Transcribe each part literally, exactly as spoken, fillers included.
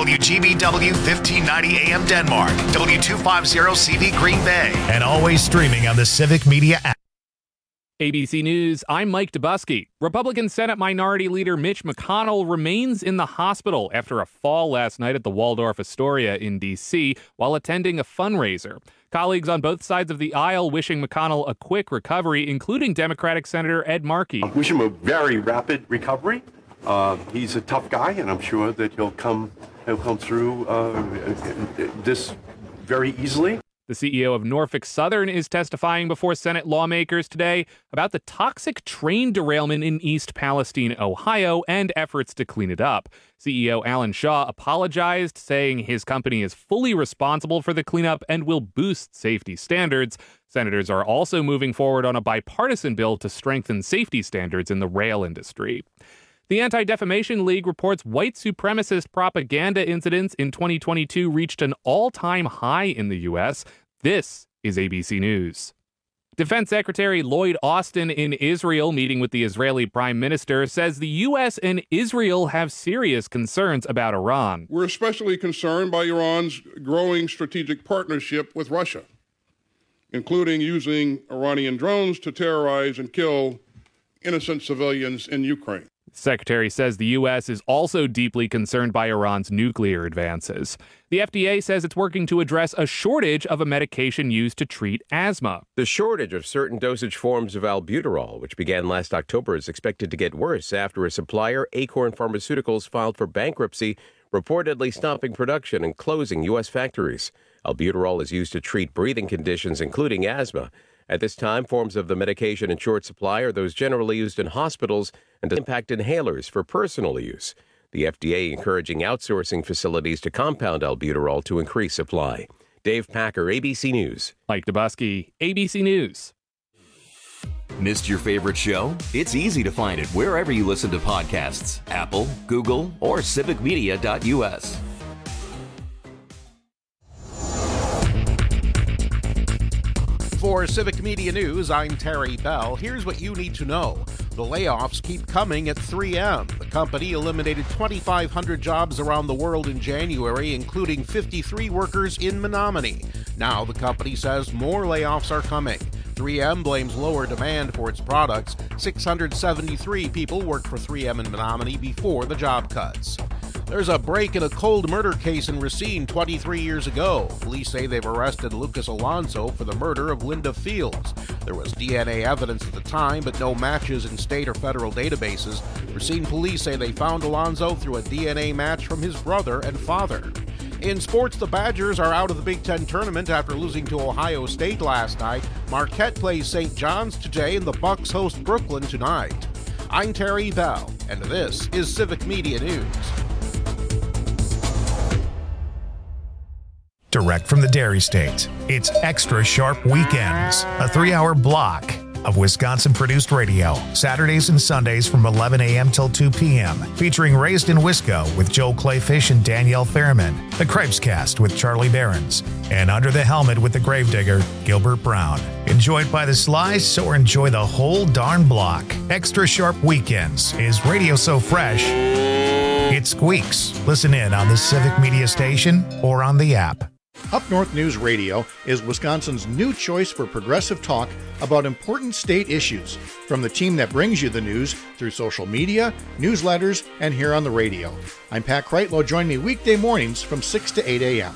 W G B W fifteen ninety A M Denmark, W two fifty C V Green Bay, and always streaming on the Civic Media app. A B C News, I'm Mike Dubusky. Republican Senate Minority Leader Mitch McConnell remains in the hospital after a fall last night at the Waldorf Astoria in D C while attending a fundraiser. Colleagues on both sides of the aisle wishing McConnell a quick recovery, including Democratic Senator Ed Markey. I wish him a very rapid recovery. Uh, he's a tough guy, and I'm sure that he'll come, he'll come through uh, this very easily. The C E O of Norfolk Southern is testifying before Senate lawmakers today about the toxic train derailment in East Palestine, Ohio, and efforts to clean it up. C E O Alan Shaw apologized, saying his company is fully responsible for the cleanup and will boost safety standards. Senators are also moving forward on a bipartisan bill to strengthen safety standards in the rail industry. The Anti-Defamation League reports white supremacist propaganda incidents in twenty twenty-two reached an all-time high in the U S. This is A B C News. Defense Secretary Lloyd Austin in Israel, meeting with the Israeli Prime Minister, says the U S and Israel have serious concerns about Iran. We're especially concerned by Iran's growing strategic partnership with Russia, including using Iranian drones to terrorize and kill innocent civilians in Ukraine. The Secretary says the U S is also deeply concerned by Iran's nuclear advances. The F D A says it's working to address a shortage of a medication used to treat asthma. The shortage of certain dosage forms of albuterol, which began last October, is expected to get worse after a supplier, Acorn Pharmaceuticals, filed for bankruptcy, reportedly stopping production and closing U S factories. Albuterol is used to treat breathing conditions, including asthma. At this time, forms of the medication in short supply are those generally used in hospitals and impact inhalers for personal use. The F D A encouraging outsourcing facilities to compound albuterol to increase supply. Dave Packer, A B C News. Mike Dubusky, A B C News. Missed your favorite show? It's easy to find it wherever you listen to podcasts. Apple, Google, or civic media dot U S. For Civic Media News, I'm Terry Bell. Here's what you need to know. The layoffs keep coming at three M. The company eliminated twenty-five hundred jobs around the world in January, including fifty-three workers in Menominee. Now the company says more layoffs are coming. three M blames lower demand for its products. six hundred seventy-three people worked for three M in Menominee before the job cuts. There's a break in a cold murder case in Racine twenty-three years ago. Police say they've arrested Lucas Alonso for the murder of Linda Fields. There was D N A evidence at the time, but no matches in state or federal databases. Racine police say they found Alonso through a D N A match from his brother and father. In sports, the Badgers are out of the Big Ten tournament after losing to Ohio State last night. Marquette plays Saint John's today, and the Bucks host Brooklyn tonight. I'm Terry Bell, and this is Civic Media News. Direct from the Dairy State, it's Extra Sharp Weekends, a three-hour block of Wisconsin-produced radio, Saturdays and Sundays from eleven a.m. till two p.m., featuring Raised in Wisco with Joel Clayfish and Danielle Fairman, The Cripescast with Charlie Behrens, and Under the Helmet with the Gravedigger, Gilbert Brown. Enjoy it by the slice or enjoy the whole darn block. Extra Sharp Weekends is radio so fresh, it squeaks. Listen in on the Civic Media Station or on the app. Up North News Radio is Wisconsin's new choice for progressive talk about important state issues, from the team that brings you the news through social media, newsletters, and here on the radio. I'm Pat Kreitlow. Join me weekday mornings from six to eight a.m.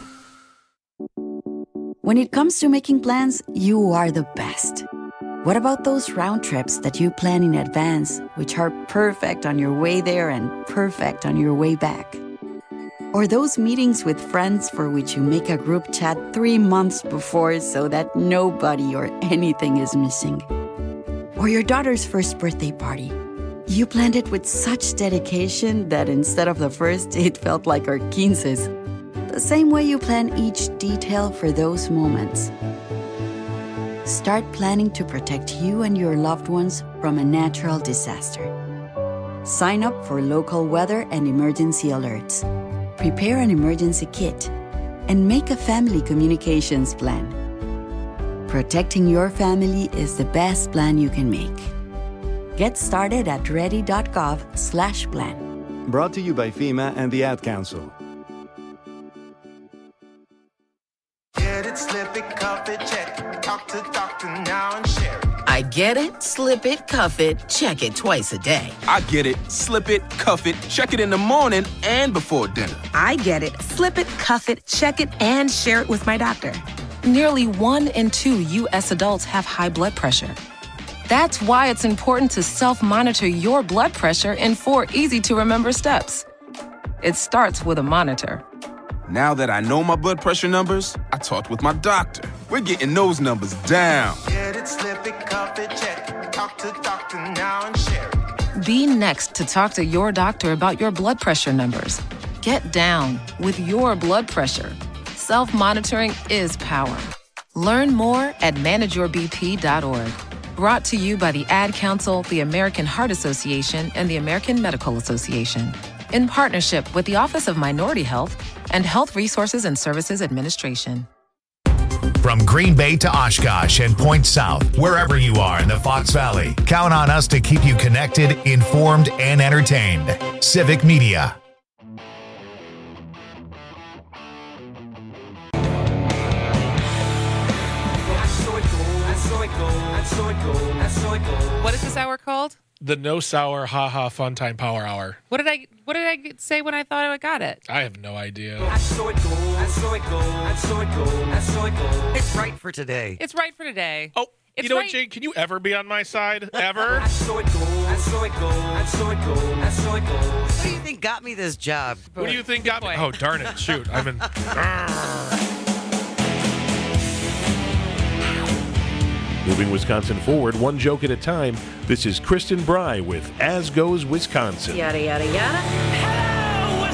When it comes to making plans, you are the best. What about those round trips that you plan in advance, which are perfect on your way there and perfect on your way back? Or those meetings with friends for which you make a group chat three months before so that nobody or anything is missing. Or your daughter's first birthday party. You planned it with such dedication that instead of the first, it felt like our quinces. The same way you plan each detail for those moments. Start planning to protect you and your loved ones from a natural disaster. Sign up for local weather and emergency alerts. Prepare an emergency kit, and make a family communications plan. Protecting your family is the best plan you can make. Get started at ready.gov slash plan. Brought to you by FEMA and the Ad Council. Get it, slip it, cuff it, check it. Talk to doctor now and share it. I get it, slip it, cuff it, check it twice a day. I get it, slip it, cuff it, check it in the morning and before dinner. I get it, slip it, cuff it, check it, and share it with my doctor. Nearly one in two U S adults have high blood pressure. That's why it's important to self-monitor your blood pressure in four easy-to-remember steps. It starts with a monitor. Now that I know my blood pressure numbers, I talked with my doctor. We're getting those numbers down. Get it, slip it, cuff it, check it. Talk to doctor now and share it. Be next to talk to your doctor about your blood pressure numbers. Get down with your blood pressure. Self-monitoring is power. Learn more at manage your b p dot org. Brought to you by the Ad Council, the American Heart Association, and the American Medical Association. In partnership with the Office of Minority Health and Health Resources and Services Administration. From Green Bay to Oshkosh and Point South, wherever you are in the Fox Valley, count on us to keep you connected, informed, and entertained. Civic Media. What is this hour called? The No Sour Ha Ha Fun Time Power Hour. What did I What did I say when I thought I got it? I have no idea. I saw it go, I saw it go, I saw it go, I saw it go. It's right for today. It's right for today. Oh, it's you know right. what, Jane? Can you ever be on my side? Ever? I saw it go, I saw it go, I saw it go, I saw it go. What do you think got me this job? What do you think got me? Oh, darn it. Shoot. I'm in. Moving Wisconsin forward, one joke at a time. This is Kristen Bry with As Goes Wisconsin. Yada, yada, yada. Hello,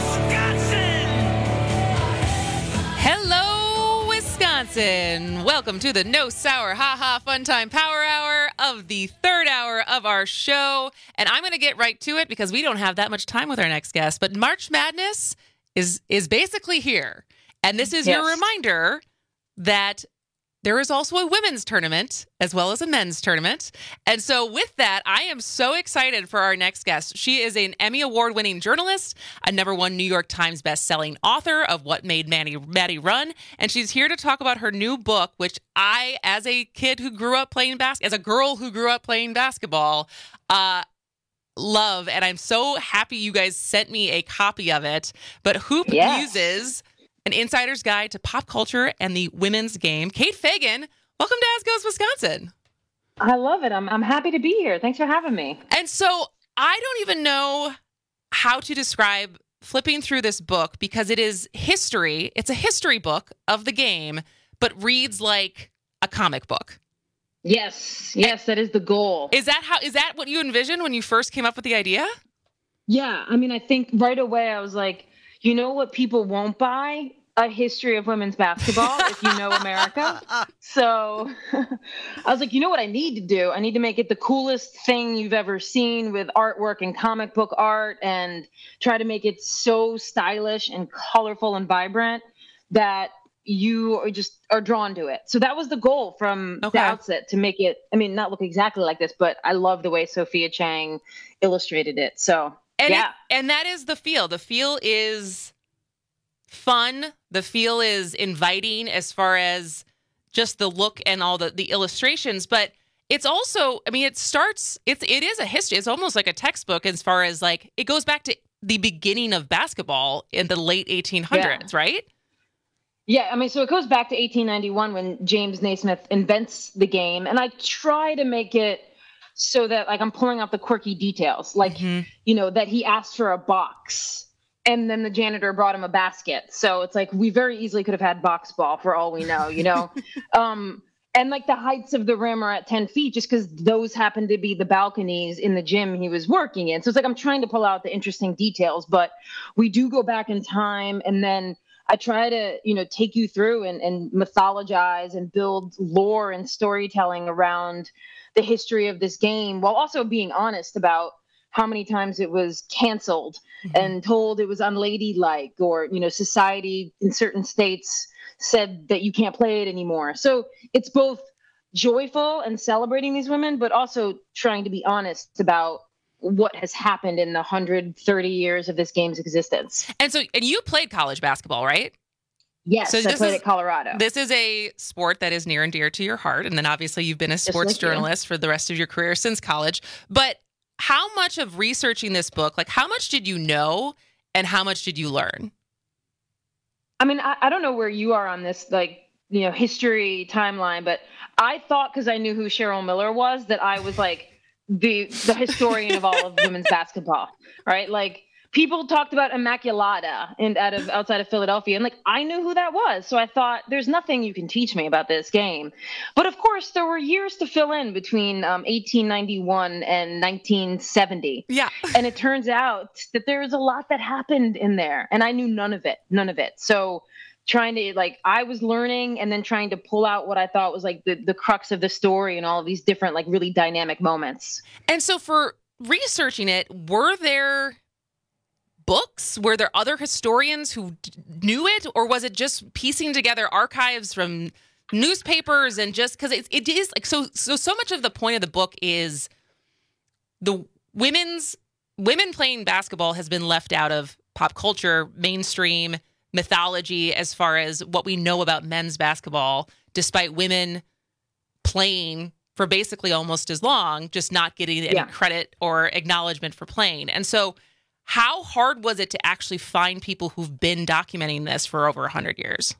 Wisconsin! Hello, Wisconsin! Welcome to the No Sour Ha Ha Fun Time Power Hour of the third hour of our show. And I'm going to get right to it because we don't have that much time with our next guest. But March Madness is, is basically here. And this is yes. your reminder that there is also a women's tournament as well as a men's tournament. And so with that, I am so excited for our next guest. She is an Emmy Award-winning journalist, a number one New York Times best-selling author of What Made Maddie, Maddie Run. And she's here to talk about her new book, which I, as a kid who grew up playing basketball, as a girl who grew up playing basketball, uh, love. And I'm so happy you guys sent me a copy of it. But Hoop yes. Muses, an insider's guide to pop culture and the women's game. Kate Fagan, welcome to As Goes Wisconsin. I love it. I'm I'm happy to be here. Thanks for having me. And so I don't even know how to describe flipping through this book because it is history. It's a history book of the game, but reads like a comic book. Yes. Yes, that is the goal. Is that how is that what you envisioned when you first came up with the idea? Yeah. I mean, I think right away I was like, you know what people won't buy? A history of women's basketball, if you know America. So I was like, you know what I need to do? I need to make it the coolest thing you've ever seen with artwork and comic book art and try to make it so stylish and colorful and vibrant that you are just are drawn to it. So that was the goal from okay. the outset, to make it, I mean, not look exactly like this, but I love the way Sophia Chang illustrated it. So And yeah. It, and that is the feel. The feel is fun. The feel is inviting as far as just the look and all the, the illustrations. But it's also, I mean, it starts, it's, it is a history. It's almost like a textbook as far as like, it goes back to the beginning of basketball in the late eighteen hundreds, yeah. right? Yeah. I mean, so it goes back to eighteen ninety-one when James Naismith invents the game. And I try to make it so that like I'm pulling out the quirky details, like, mm-hmm. you know, that he asked for a box and then the janitor brought him a basket. So it's like, we very easily could have had box ball for all we know, you know? um, and like the heights of the rim are at ten feet just because those happen to be the balconies in the gym he was working in. So it's like, I'm trying to pull out the interesting details, but we do go back in time. And then I try to, you know, take you through and, and mythologize and build lore and storytelling around the history of this game, while also being honest about how many times it was canceled mm-hmm. and told it was unladylike, or, you know, society in certain states said that you can't play it anymore. So it's both joyful and celebrating these women, but also trying to be honest about what has happened in the one hundred thirty years of this game's existence. And so, and you played college basketball, right? Yes, so I this played is, at Colorado. This is a sport that is near and dear to your heart. And then obviously you've been a sports like journalist for the rest of your career since college. But how much of researching this book, like how much did you know and how much did you learn? I mean, I, I don't know where you are on this, like, you know, history timeline, but I thought because I knew who Cheryl Miller was that I was like the the historian of all of women's basketball, right? Like people talked about Immaculata and out of outside of Philadelphia, and like I knew who that was, so I thought there's nothing you can teach me about this game. But of course, there were years to fill in between um, eighteen ninety-one and nineteen seventy. Yeah, and it turns out that there was a lot that happened in there, and I knew none of it, none of it. So. Trying to like I was learning and then trying to pull out what I thought was like the, the crux of the story and all of these different like really dynamic moments. And so for researching it, were there books? Were there other historians who d- knew it, or was it just piecing together archives from newspapers and just because it, it is like so so so much of the point of the book is the women's women playing basketball has been left out of pop culture, mainstream mythology as far as what we know about men's basketball, despite women playing for basically almost as long, just not getting any yeah. credit or acknowledgement for playing. And so how hard was it to actually find people who've been documenting this for over one hundred years?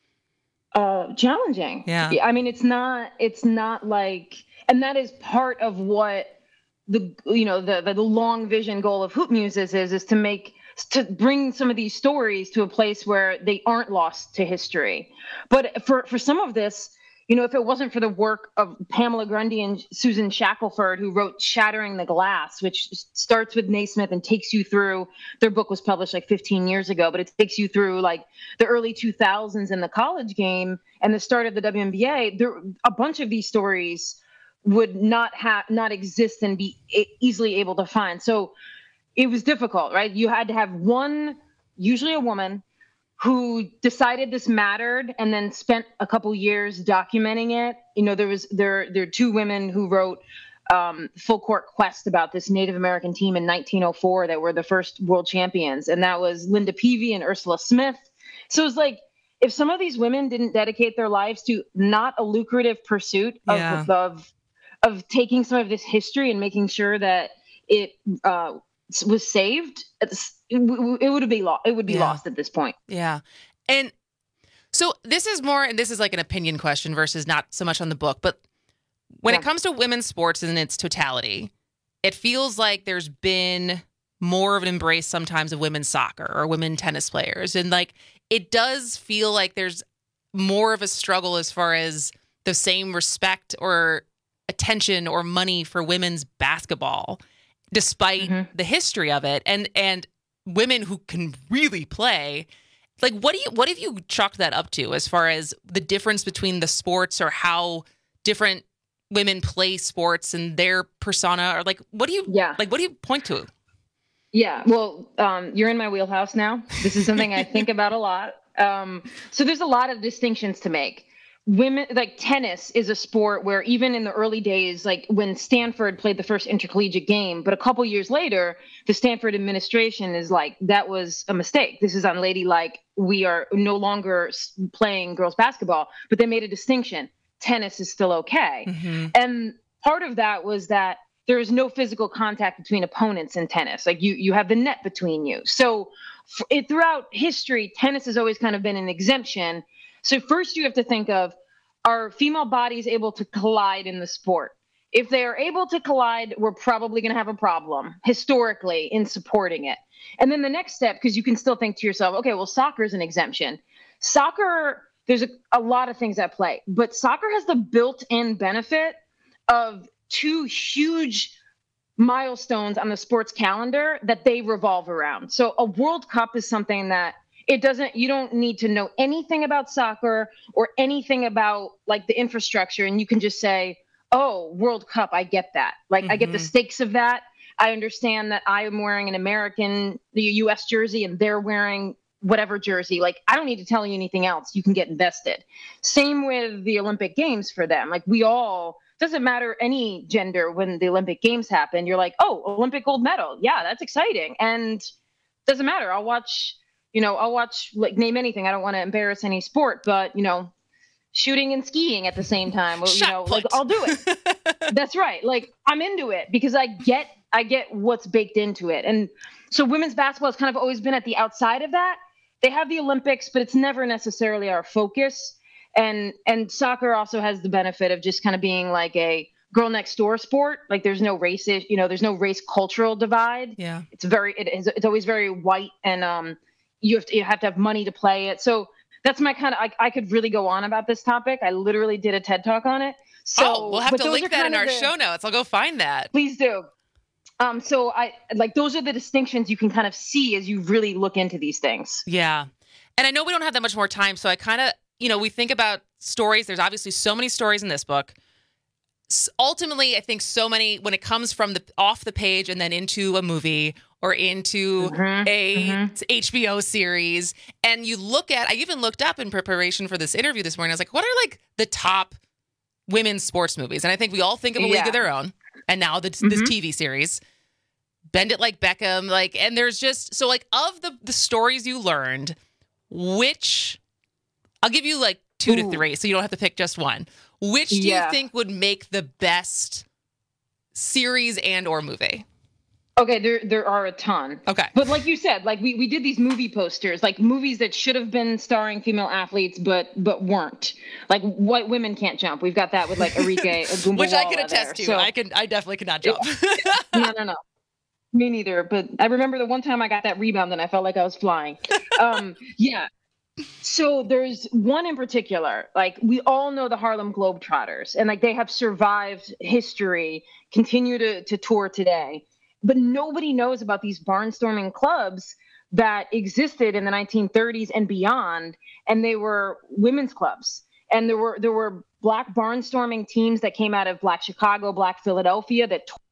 Uh, challenging. Yeah. I mean, it's not, it's not like, and that is part of what the, you know, the, the, the long vision goal of Hoop Muses is, is to make to bring some of these stories to a place where they aren't lost to history. But for, for some of this, you know, if it wasn't for the work of Pamela Grundy and Susan Shackelford, who wrote Shattering the Glass, which starts with Naismith and takes you through, their book was published like fifteen years ago, but it takes you through like the early two thousands in the college game and the start of the W N B A, there, a bunch of these stories would not have, not exist and be easily able to find. So it was difficult, right? You had to have one, usually a woman, who decided this mattered and then spent a couple years documenting it. You know, there was there there are two women who wrote um, Full Court Quest about this Native American team in nineteen oh four that were the first world champions, and that was Linda Peavy and Ursula Smith. So it was like if some of these women didn't dedicate their lives to not a lucrative pursuit of Yeah. of, of taking some of this history and making sure that it uh, was saved, it would be lost. It would be Yeah. lost at this point. Yeah. And so this is more, and this is like an opinion question versus not so much on the book, but when Yeah. it comes to women's sports in its totality, it feels like there's been more of an embrace sometimes of women's soccer or women tennis players. And like, it does feel like there's more of a struggle as far as the same respect or attention or money for women's basketball, despite Mm-hmm. the history of it. And, and women who can really play, like, what do you, what have you chalked that up to as far as the difference between the sports or how different women play sports and their persona, or like, what do you, Yeah. like, what do you point to? Yeah, well, um, you're in my wheelhouse now. This is something I think about a lot. Um, so there's a lot of distinctions to make. Women, like tennis is a sport where even in the early days, like when Stanford played the first intercollegiate game, but a couple years later, the Stanford administration is like, that was a mistake. This is unladylike. We are no longer s- playing girls basketball, but they made a distinction. Tennis is still okay. Mm-hmm. And part of that was that there is no physical contact between opponents in tennis. Like you, you have the net between you. So f- it, throughout history, tennis has always kind of been an exemption. So first you have to think of, are female bodies able to collide in the sport? If they are able to collide, we're probably going to have a problem historically in supporting it. And then the next step, because you can still think to yourself, okay, well, soccer is an exemption. Soccer, there's a, a lot of things at play, but soccer has the built-in benefit of two huge milestones on the sports calendar that they revolve around. So a World Cup is something that it doesn't, you don't need to know anything about soccer or anything about like the infrastructure. And you can just say, oh, World Cup, I get that. Like mm-hmm. I get the stakes of that. I understand that I am wearing an American, the U S jersey and they're wearing whatever jersey. Like I don't need to tell you anything else. You can get invested. Same with the Olympic Games for them. Like we all, doesn't matter any gender when the Olympic Games happen. You're like, oh, Olympic gold medal. Yeah, that's exciting. And doesn't matter. I'll watch, You know, I'll watch, like, name anything. I don't want to embarrass any sport, but, you know, shooting and skiing at the same time. Well, you know, like, I'll do it. That's right. Like, I'm into it because I get, I get what's baked into it. And so women's basketball has kind of always been at the outside of that. They have the Olympics, but it's never necessarily our focus. And, and soccer also has the benefit of just kind of being like a girl next door sport. Like, there's no race, you know, there's no race cultural divide. Yeah. It's very, it is, it's always very white, and um, you have to, you have to have money to play it. So that's my kind of, I, I could really go on about this topic. I literally did a TED Talk on it. So oh, we'll have to link that in our the, show notes. I'll go find that. Please do. Um, so I like, those are the distinctions you can kind of see as you really look into these things. Yeah. And I know we don't have that much more time. So I kind of, you know, we think about stories. There's obviously so many stories in this book. Ultimately, I think so many, when it comes from the off the page and then into a movie or into mm-hmm, a mm-hmm. H B O series, and you look at, I even looked up in preparation for this interview this morning, I was like, what are like the top women's sports movies? And I think we all think of A League yeah. of Their Own, and now this, mm-hmm. this T V series, Bend It Like Beckham, like, and there's just, so like of the, the stories you learned, which, I'll give you like two Ooh. to three, so you don't have to pick just one. Which do yeah. you think would make the best series and or movie? Okay, there there are a ton. Okay. But like you said, like we, we did these movie posters, like movies that should have been starring female athletes but but weren't. Like White Women Can't Jump. We've got that with like Enrique Ogumbawala. Which I can attest there. to. So, I can I definitely cannot jump. no, no, no. Me neither. But I remember the one time I got that rebound and I felt like I was flying. Um, yeah. So there's one in particular, like we all know the Harlem Globetrotters, and like they have survived history, continue to, to tour today. But nobody knows about these barnstorming clubs that existed in the nineteen thirties and beyond. And they were women's clubs. And there were there were black barnstorming teams that came out of Black Chicago, Black Philadelphia that t-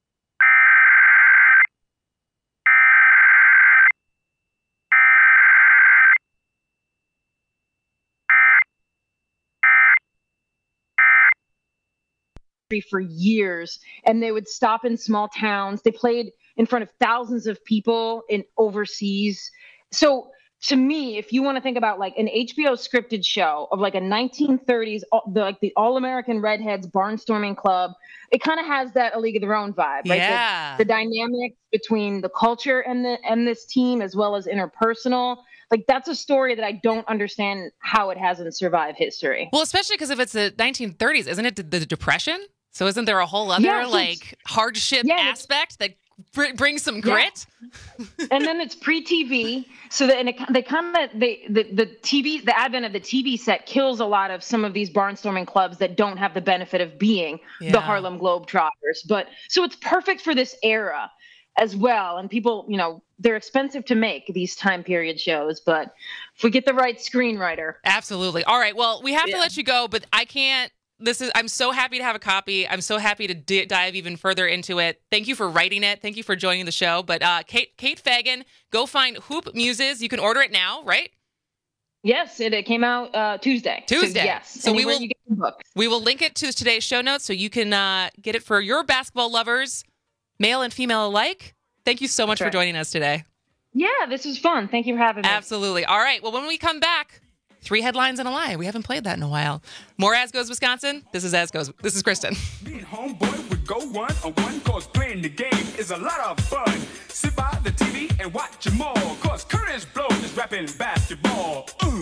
for years, and they would stop in small towns. They played in front of thousands of people in overseas. So to me, if you want to think about like an H B O scripted show of like a nineteen thirties, the, like the All-American Redheads barnstorming club, it kind of has that A League of Their Own vibe, right? Yeah. The, the dynamics between the culture and the and this team, as well as interpersonal. Like, that's a story that I don't understand how it hasn't survived history. Well, especially because if it's the nineteen thirties, isn't it the Depression? So isn't there a whole other yeah, so like hardship yeah, aspect that br- brings some grit? Yeah. And then it's pre-T V, so that and it, they kind of they the, the T V the advent of the T V set kills a lot of some of these barnstorming clubs that don't have the benefit of being yeah. the Harlem Globetrotters. But so it's perfect for this era as well. And people, you know, they're expensive to make, these time period shows, but if we get the right screenwriter. Absolutely. All right. Well, we have yeah. to let you go, but I can't. This is, I'm so happy to have a copy. I'm so happy to d- dive even further into it. Thank you for writing it. Thank you for joining the show. But uh, Kate, Kate Fagan, go find Hoop Muses. You can order it now, right? Yes, it, it came out uh, Tuesday. Tuesday. So, yes. So we will, you get the book. we will link it to today's show notes so you can uh, get it for your basketball lovers, male and female alike. Thank you so much That's for right. joining us today. Yeah, this was fun. Thank you for having me. Absolutely. All right. Well, when we come back, three headlines and a lie. We haven't played that in a while. More As Goes Wisconsin. This is As Goes. This is Kristen. Me and homeboy would go one on one, cause playing the game is a lot of fun. Sit by the T V and watch them all, cause Curtis Blow is rapping basketball. Uh.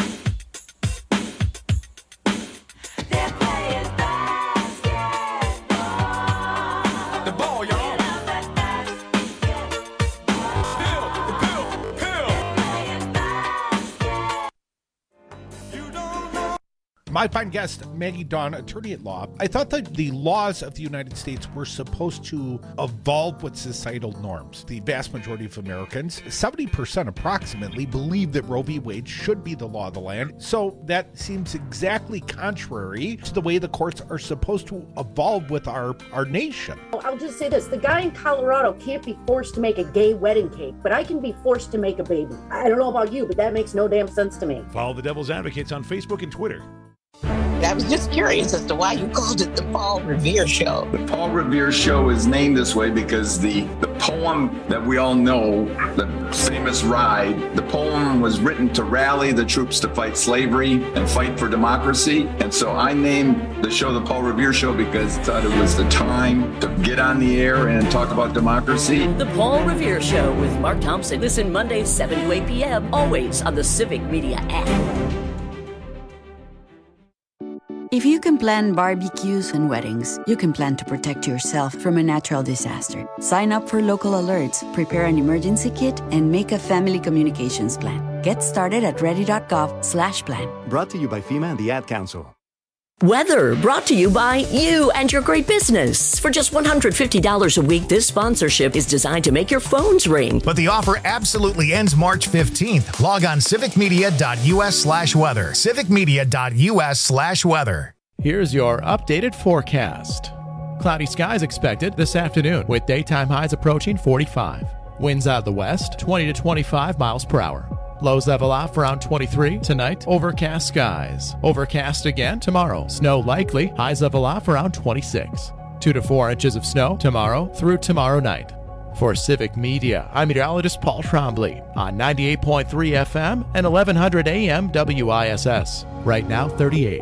They're playing basketball. The ball, y'all. My fine guest, Maggie Dawn, attorney at law. I thought that the laws of the United States were supposed to evolve with societal norms. The vast majority of Americans, seventy percent approximately, believe that Roe v. Wade should be the law of the land. So that seems exactly contrary to the way the courts are supposed to evolve with our, our nation. I'll just say this. The guy in Colorado can't be forced to make a gay wedding cake, but I can be forced to make a baby. I don't know about you, but that makes no damn sense to me. Follow the Devil's Advocates on Facebook and Twitter. I was just curious as to why you called it the Paul Revere Show. The Paul Revere Show is named this way because the, the poem that we all know, the famous Ride, the poem was written to rally the troops to fight slavery and fight for democracy. And so I named the show the Paul Revere Show because I thought it was the time to get on the air and talk about democracy. The Paul Revere Show with Mark Thompson. Listen Mondays, seven to eight p.m., always on the Civic Media app. If you can plan barbecues and weddings, you can plan to protect yourself from a natural disaster. Sign up for local alerts, prepare an emergency kit, and make a family communications plan. Get started at ready.gov slash plan. Brought to you by FEMA and the Ad Council. Weather brought to you by you and your great business. For just one hundred fifty dollars a week, this sponsorship is designed to make your phones ring. But the offer absolutely ends March fifteenth. Log on civicmedia.us slash weather. civicmedia.us slash weather. Here's your updated forecast. Cloudy skies expected this afternoon with daytime highs approaching forty-five. Winds out of the west, twenty to twenty-five miles per hour. Lows level off around twenty-three. Tonight, overcast skies. Overcast again tomorrow. Snow likely. Highs level off around twenty-six. Two to four inches of snow tomorrow through tomorrow night. For Civic Media, I'm meteorologist Paul Trombley on ninety-eight point three F M and eleven hundred A M W I S S. Right now, thirty-eight.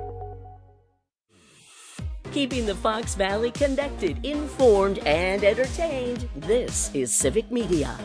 Keeping the Fox Valley connected, informed, and entertained. This is Civic Media.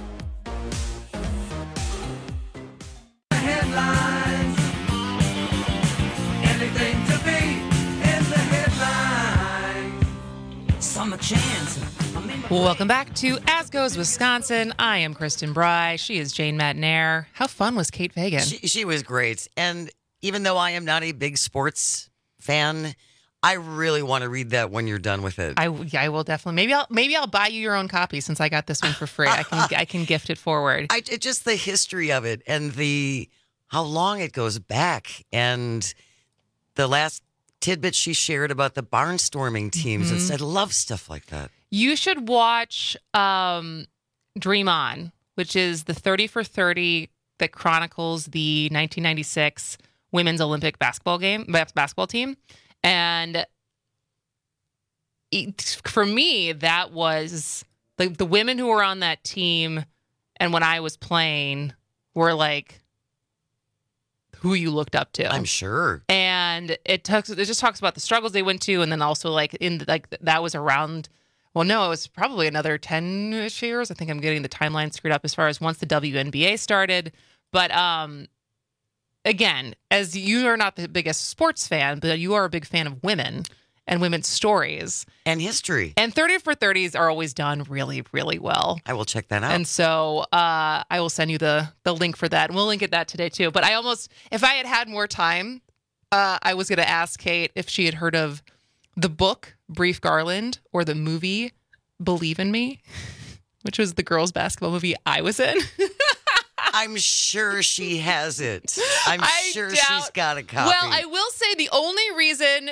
Headlines. Anything to be in the headlines. Summer chance. Welcome back to As Goes Wisconsin. I am Kristen Bry. She is Jane Matnair. How fun was Kate Fagan? She, she was great. And even though I am not a big sports fan, I really want to read that when you're done with it. I, yeah, I will definitely. Maybe I'll maybe I'll buy you your own copy since I got this one for free. I can I can gift it forward. I it, just the history of it and the how long it goes back and the last tidbit she shared about the barnstorming teams. Mm-hmm. It's, I love stuff like that. You should watch um, Dream On, which is the thirty for thirty that chronicles the nineteen ninety-six women's Olympic basketball game basketball team. And it, for me, that was like the women who were on that team. And when I was playing were like who you looked up to. I'm sure. And it talks, it just talks about the struggles they went to. And then also like in like that was around, well, no, it was probably another ten-ish years. I think I'm getting the timeline screwed up as far as once the W N B A started. But, um, again, as you are not the biggest sports fan, but you are a big fan of women and women's stories. And history. And thirty for thirties are always done really, really well. I will check that out. And so uh, I will send you the, the link for that. And we'll link at that today, too. But I almost, if I had had more time, uh, I was going to ask Kate if she had heard of the book, Brief Garland, or the movie, Believe in Me, which was the girls' basketball movie I was in. I'm sure she has it. I'm I sure doubt, she's got a copy. Well, I will say the only reason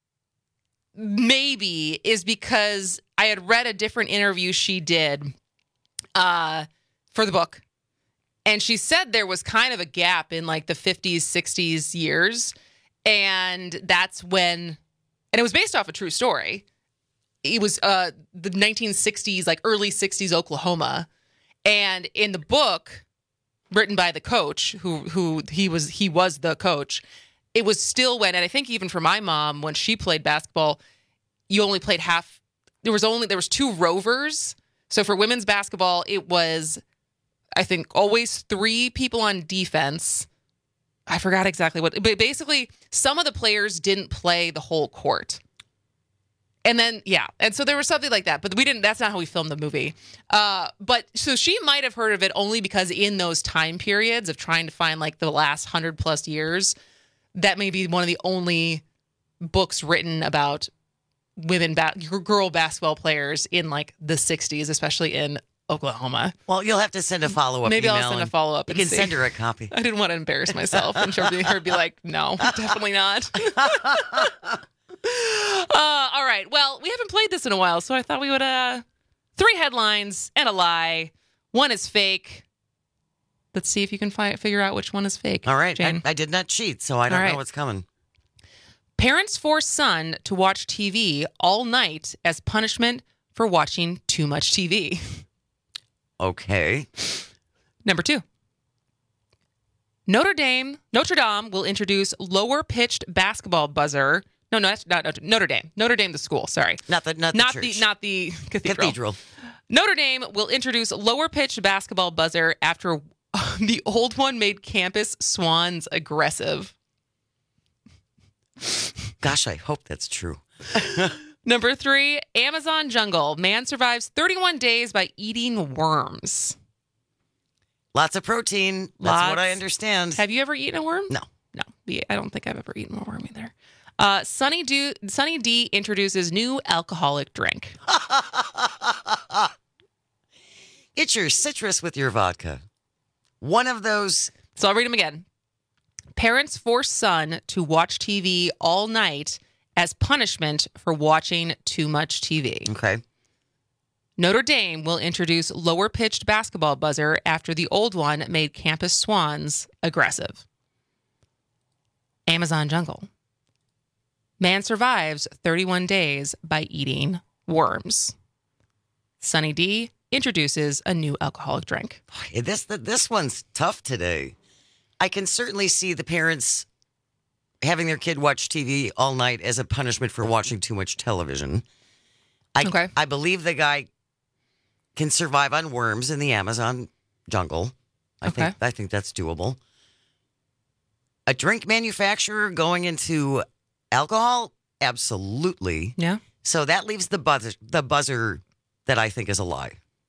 maybe is because I had read a different interview she did uh, for the book. And she said there was kind of a gap in like the fifties, sixties years. And that's when, and it was based off a true story. It was uh, the nineteen sixties, like early sixties Oklahoma. And in the book, written by the coach, who who he was he was the coach, it was still when, and I think even for my mom, when she played basketball, you only played half. There was only there was two rovers. So for women's basketball, it was, I think, always three people on defense. I forgot exactly what, but basically some of the players didn't play the whole court. And then, yeah. And so there was something like that, but we didn't, that's not how we filmed the movie. Uh, but so she might have heard of it only because in those time periods of trying to find like the last hundred plus years, that may be one of the only books written about women, ba- girl basketball players in like the sixties, especially in Oklahoma. Well, you'll have to send a follow-up Maybe email. I'll send a follow-up. You can see. Send her a copy. I didn't want to embarrass myself and her be, her be like, no, definitely not. Uh, all right. Well, we haven't played this in a while, so I thought we would, uh, three headlines and a lie. One is fake. Let's see if you can fi- figure out which one is fake. All right. Jane. I, I did not cheat, so I don't right. know what's coming. Parents force son to watch T V all night as punishment for watching too much T V. Okay. Number two. Notre Dame, Notre Dame will introduce lower-pitched basketball buzzer. No, no, that's not Notre Dame. Notre Dame, the school. Sorry, not the not the not church. the not the cathedral. Cathedral. Notre Dame will introduce lower-pitched basketball buzzer after the old one made campus swans aggressive. Gosh, I hope that's true. Number three, Amazon jungle. Man survives thirty-one days by eating worms. Lots of protein. That's Lots. what I understand. Have you ever eaten a worm? No. No. I don't think I've ever eaten a worm either. Uh, Sunny, Do- Sunny D introduces new alcoholic drink. It's your citrus with your vodka. One of those. So I'll read them again. Parents force son to watch T V all night as punishment for watching too much T V. Okay. Notre Dame will introduce lower-pitched basketball buzzer after the old one made campus swans aggressive. Amazon jungle. Man survives thirty-one days by eating worms. Sunny D introduces a new alcoholic drink. Boy, this this one's tough today. I can certainly see the parents having their kid watch T V all night as a punishment for watching too much television. I, okay. I believe the guy can survive on worms in the Amazon jungle. I okay. think I think that's doable. A drink manufacturer going into alcohol? Absolutely. Yeah. So that leaves the buzzer, the buzzer that I think is a lie.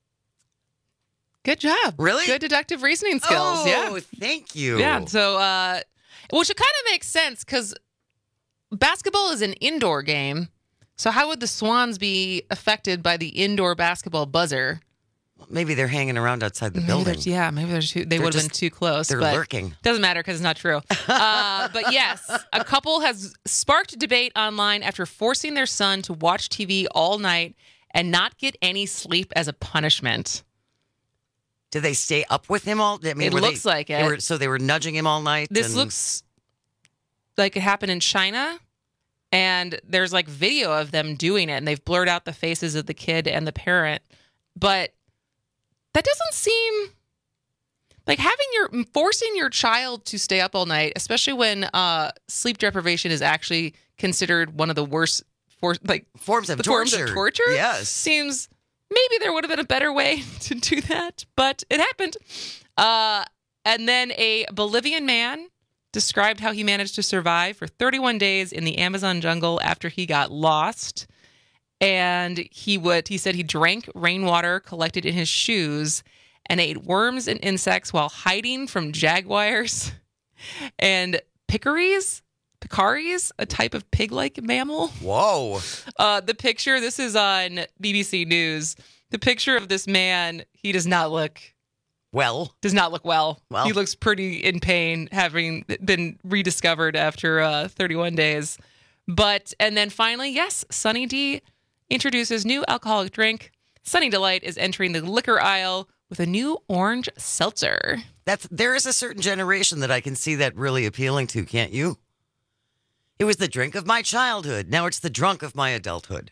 Good job. Really? Good deductive reasoning skills. Oh, yeah. thank you. Yeah. So, uh, which it kind of makes sense because basketball is an indoor game. So how would the Swans be affected by the indoor basketball buzzer? Maybe they're hanging around outside the maybe building. Yeah, maybe they're too, they They're would have been just- too close. they're but lurking. Doesn't matter because it's not true. Uh, but yes, a couple has sparked debate online after forcing their son to watch T V all night and not get any sleep as a punishment. Did they stay up with him all? I mean, It were looks they, like they it. were- so they were nudging him all night. This and- looks like it happened in China. And there's like video of them doing it, and they've blurred out the faces of the kid and the parent. But that doesn't seem like having your forcing your child to stay up all night, especially when uh, sleep deprivation is actually considered one of the worst for like forms of the torture. Forms of torture. Yes, seems maybe there would have been a better way to do that, but it happened. Uh, and then a Bolivian man described how he managed to survive for thirty-one days in the Amazon jungle after he got lost. And he would, he said he drank rainwater collected in his shoes and ate worms and insects while hiding from jaguars and peccaries, pecaries, a type of pig-like mammal. Whoa. Uh, the picture, this is on B B C News. The picture of this man, he does not look well. Does not look well. Well. He looks pretty in pain, having been rediscovered after uh, thirty-one days. But, and then finally, yes, Sunny D introduces new alcoholic drink. Sunny Delight is entering the liquor aisle with a new orange seltzer. That's there is a certain generation that I can see that really appealing to, can't you? It was the drink of my childhood. Now it's the drunk of my adulthood.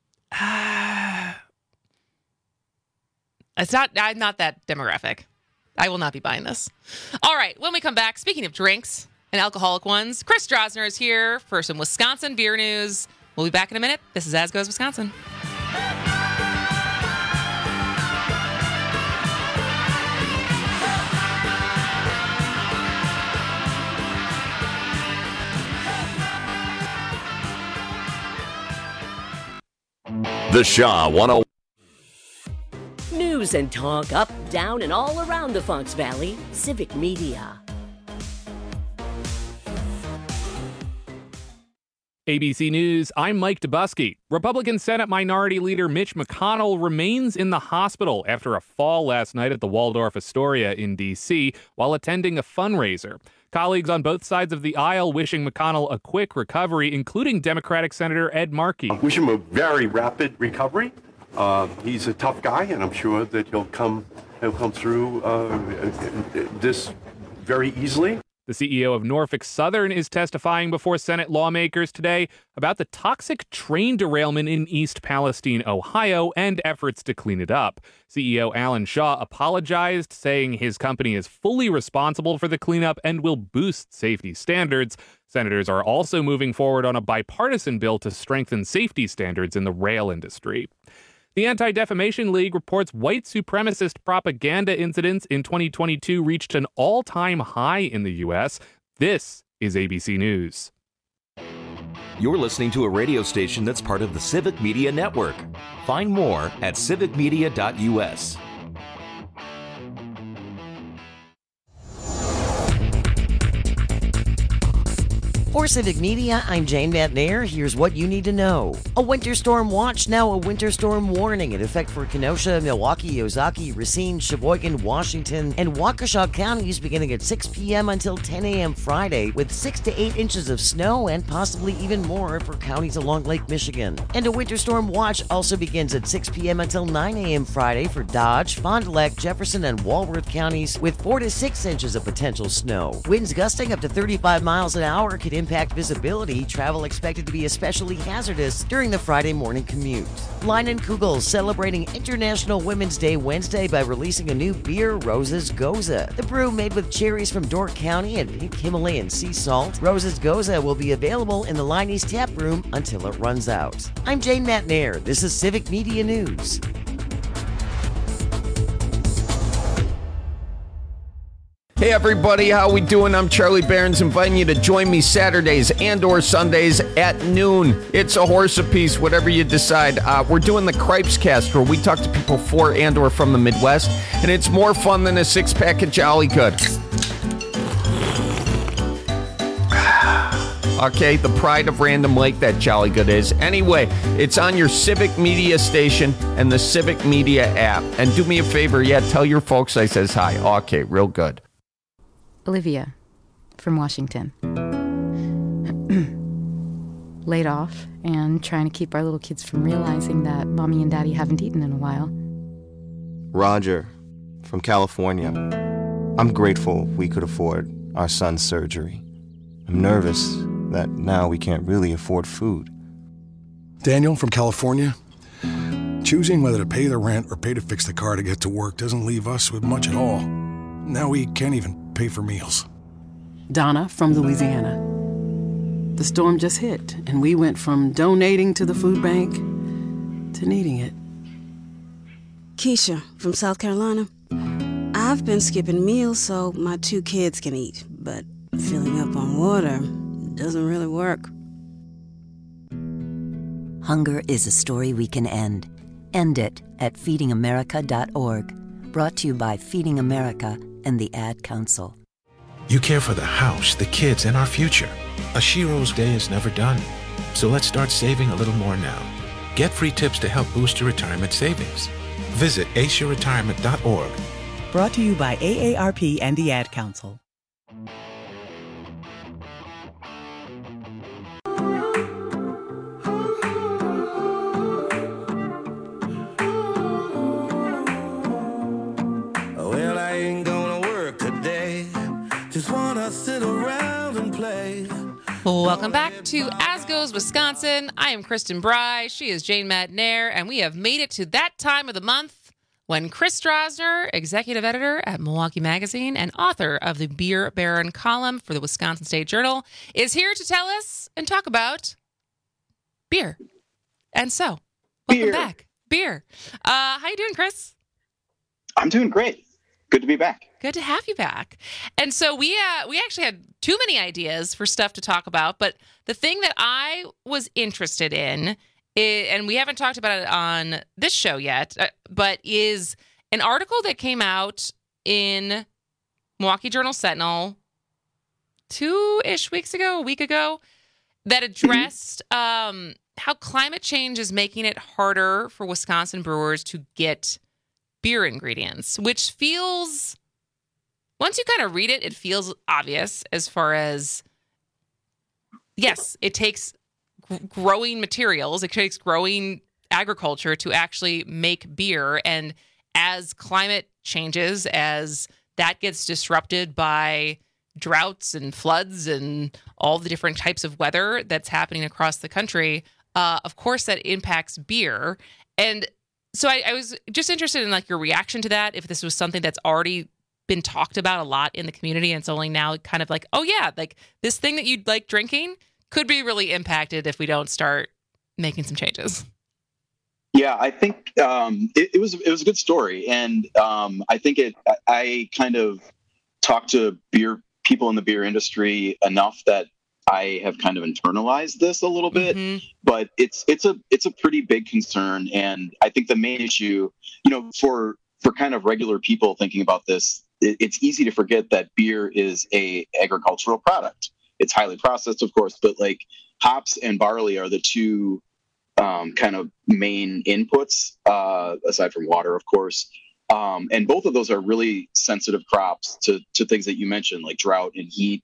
It's not, I'm not that demographic. I will not be buying this. All right, when we come back, speaking of drinks and alcoholic ones, Chris Strasner is here for some Wisconsin beer news. We'll be back in a minute. This is As Goes Wisconsin. The Shaw one oh one. News and talk up, down, and all around the Fox Valley. Civic Media. A B C News, I'm Mike Dubusky. Republican Senate Minority Leader Mitch McConnell remains in the hospital after a fall last night at the Waldorf Astoria in D C while attending a fundraiser. Colleagues on both sides of the aisle wishing McConnell a quick recovery, including Democratic Senator Ed Markey. Wish him a very rapid recovery. Uh, he's a tough guy, and I'm sure that he'll come he'll come through uh, this very easily. The C E O of Norfolk Southern is testifying before Senate lawmakers today about the toxic train derailment in East Palestine, Ohio, and efforts to clean it up. C E O Alan Shaw apologized, saying his company is fully responsible for the cleanup and will boost safety standards. Senators are also moving forward on a bipartisan bill to strengthen safety standards in the rail industry. The Anti-Defamation League reports white supremacist propaganda incidents in twenty twenty-two reached an all-time high in the U S. This is A B C News. You're listening to a radio station that's part of the Civic Media Network. Find more at civic media dot u s. For Civic Media, I'm Jane McNair. Here's what you need to know. A winter storm watch, now a winter storm warning in effect for Kenosha, Milwaukee, Ozaki, Racine, Sheboygan, Washington, and Waukesha counties beginning at six p.m. until ten a.m. Friday, with six to eight inches of snow and possibly even more for counties along Lake Michigan. And a winter storm watch also begins at six p.m. until nine a.m. Friday for Dodge, Fond du Lac, Jefferson, and Walworth counties, with four to six inches of potential snow. Winds gusting up to thirty-five miles an hour could impact visibility. Travel expected to be especially hazardous during the Friday morning commute. Leinenkugel celebrating International Women's Day Wednesday by releasing a new beer, Rose's Goza. The brew made with cherries from Dork County and pink Himalayan sea salt, Rose's Goza will be available in the Leinie's tap room until it runs out. I'm Jane McNair. This is Civic Media News. Hey everybody, how we doing? I'm Charlie Barons, inviting you to join me Saturdays and or Sundays at noon. It's a horse apiece, whatever you decide. Uh, we're doing the Cripes Cast, where we talk to people for and or from the Midwest, and it's more fun than a six-pack of Jolly Good. Okay, the pride of Random Lake, that Jolly Good is. Anyway, it's on your Civic Media station and the Civic Media app. And do me a favor, yeah, tell your folks I says hi. Okay, real good. Olivia from Washington. Laid off and trying to keep our little kids from realizing that mommy and daddy haven't eaten in a while. Roger from California. I'm grateful we could afford our son's surgery. I'm nervous that now we can't really afford food. Daniel from California. Choosing whether to pay the rent or pay to fix the car to get to work doesn't leave us with much at all. Now we can't even pay for meals. Donna from Louisiana. The storm just hit, and we went from donating to the food bank to needing it. Keisha from South Carolina. I've been skipping meals so my two kids can eat, but filling up on water doesn't really work. Hunger is a story we can end. End it at feeding america dot org. Brought to you by Feeding America and the Ad Council. You care for the house, the kids, and our future. A Shiro's day is never done. So let's start saving a little more now. Get free tips to help boost your retirement savings. Visit ace your retirement dot org. Brought to you by A A R P and the Ad Council. Well, I ain't gonna work today. Just wanna sit around and play. Welcome back to As Goes Wisconsin. I am Kristen Bry. She is Jane McNair, and we have made it to that time of the month when Chris Strasner, executive editor at Milwaukee Magazine and author of the Beer Baron column for the Wisconsin State Journal, is here to tell us and talk about beer. And so, welcome Beer. back. Beer. Uh, how you doing, Chris? I'm doing great. Good to be back. Good to have you back. And so we uh, we actually had too many ideas for stuff to talk about, but the thing that I was interested in, is, and we haven't talked about it on this show yet, uh, but is an article that came out in Milwaukee Journal Sentinel two-ish weeks ago, a week ago, that addressed um, how climate change is making it harder for Wisconsin brewers to get beer ingredients, which feels, once you kind of read it, it feels obvious as far as, yes, it takes g- growing materials, it takes growing agriculture to actually make beer. And as climate changes, as that gets disrupted by droughts and floods and all the different types of weather that's happening across the country, uh, of course that impacts beer. And so I, I was just interested in like your reaction to that, if this was something that's already been talked about a lot in the community and it's only now kind of like, oh yeah, like this thing that you'd like drinking could be really impacted if we don't start making some changes. Yeah, I think um, it, it was it was a good story, and um, I think it. I kind of talked to beer people in the beer industry enough that I have kind of internalized this a little bit. Mm-hmm. But it's it's a it's a pretty big concern, and I think the main issue, you know, for for kind of regular people thinking about this, it, it's easy to forget that beer is a agricultural product. It's highly processed, of course, but like hops and barley are the two Um, kind of main inputs, uh, aside from water, of course. Um, and both of those are really sensitive crops to, to things that you mentioned, like drought and heat.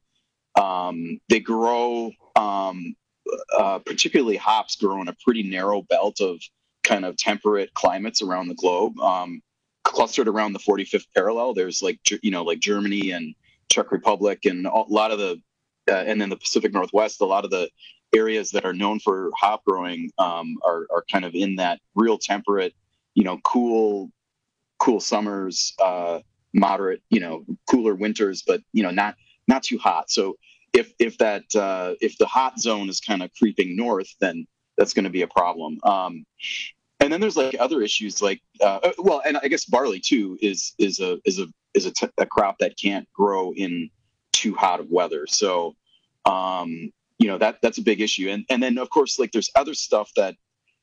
Um, they grow, um, uh, particularly hops grow in a pretty narrow belt of kind of temperate climates around the globe, um, clustered around the forty-fifth parallel. There's like, you know, like Germany and Czech Republic and a lot of the, uh, and then the Pacific Northwest, a lot of the areas that are known for hop growing um, are, are kind of in that real temperate, you know, cool, cool summers, uh, moderate, you know, cooler winters, but, you know, not, not too hot. So if, if that, uh, if the hot zone is kind of creeping north, then that's going to be a problem. Um, and then there's like other issues like, uh, well, and I guess barley too is, is a, is a, is a, t- a crop that can't grow in too hot of weather. So, um, you know, that that's a big issue. And and then, of course, like there's other stuff that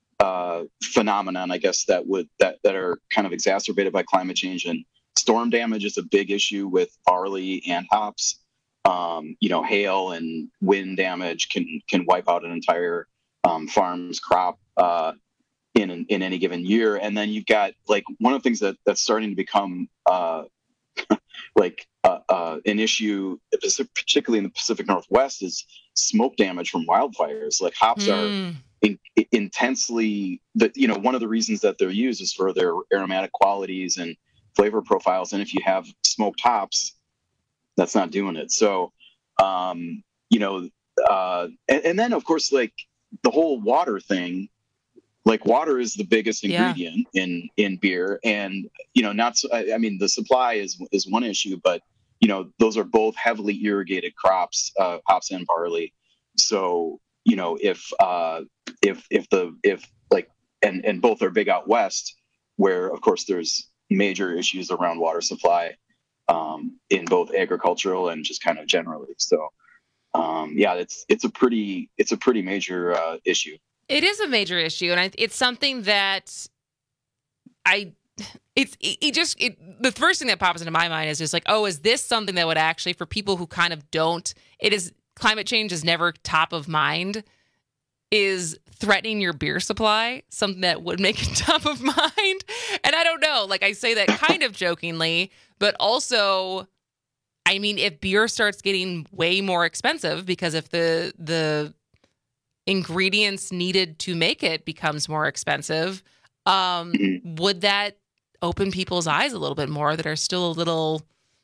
uh, phenomenon, I guess, that would that, that are kind of exacerbated by climate change. And storm damage is a big issue with barley and hops. Um, you know, hail and wind damage can can wipe out an entire um, farm's crop uh, in in any given year. And then you've got like one of the things that that's starting to become uh, like uh, uh, an issue, particularly in the Pacific Northwest, is smoke damage from wildfires. Like hops mm. are in, intensely, the, you know, one of the reasons that they're used is for their aromatic qualities and flavor profiles. And if you have smoked hops, that's not doing it. So, um, you know, uh, and, and then of course, like the whole water thing, like water is the biggest ingredient yeah. in, in beer. And, you know, not, so, I, I mean, the supply is, is one issue, but you know, those are both heavily irrigated crops, uh, hops and barley. So, you know, if, uh, if, if the, if like, and, and both are big out West, where of course there's major issues around water supply, um, in both agricultural and just kind of generally. So, um, yeah, it's, it's a pretty, it's a pretty major, uh, issue. It is a major issue. And I, it's something that I, It's it, it just it, the first thing that pops into my mind is just like, oh, is this something that would actually, for people who kind of don't, it is climate change is never top of mind, is threatening your beer supply something that would make it top of mind? And I don't know, like I say that kind of jokingly, but also, I mean, if beer starts getting way more expensive because if the the ingredients needed to make it becomes more expensive, um, would that open people's eyes a little bit more that are still a little,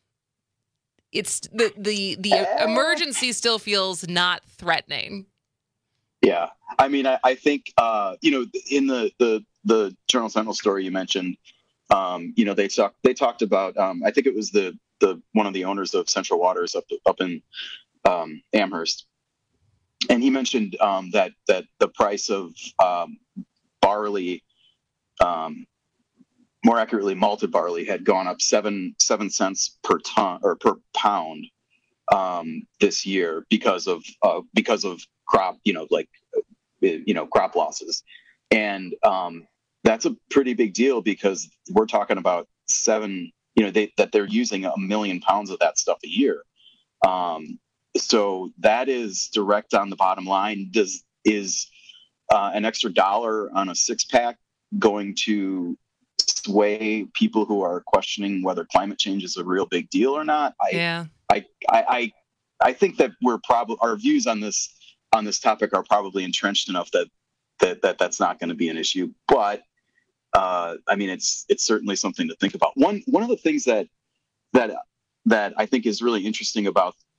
it's the, the, the emergency still feels not threatening. Yeah. I mean, I, I think, uh, you know, in the, the, the Journal Sentinel story you mentioned, um, you know, they talked, they talked about, um, I think it was the, the, one of the owners of Central Waters up, up in, um, Amherst. And he mentioned, um, that, that the price of, um, barley, um, more accurately, malted barley had gone up seven seven cents per ton or per pound um, this year because of uh, because of crop, you know, like you know, crop losses, and um, that's a pretty big deal because we're talking about seven, you know, they, that they're using a million pounds of that stuff a year. Um, so that is direct on the bottom line. Does is uh, an extra dollar on a six pack going to sway people who are questioning whether climate change is a real big deal or not? I, yeah. I, I, I, I think that we're probably, our views on this, on this topic are probably entrenched enough that, that, that that's not going to be an issue. But, uh, I mean, it's, it's certainly something to think about. One, one of the things that, that, that I think is really interesting about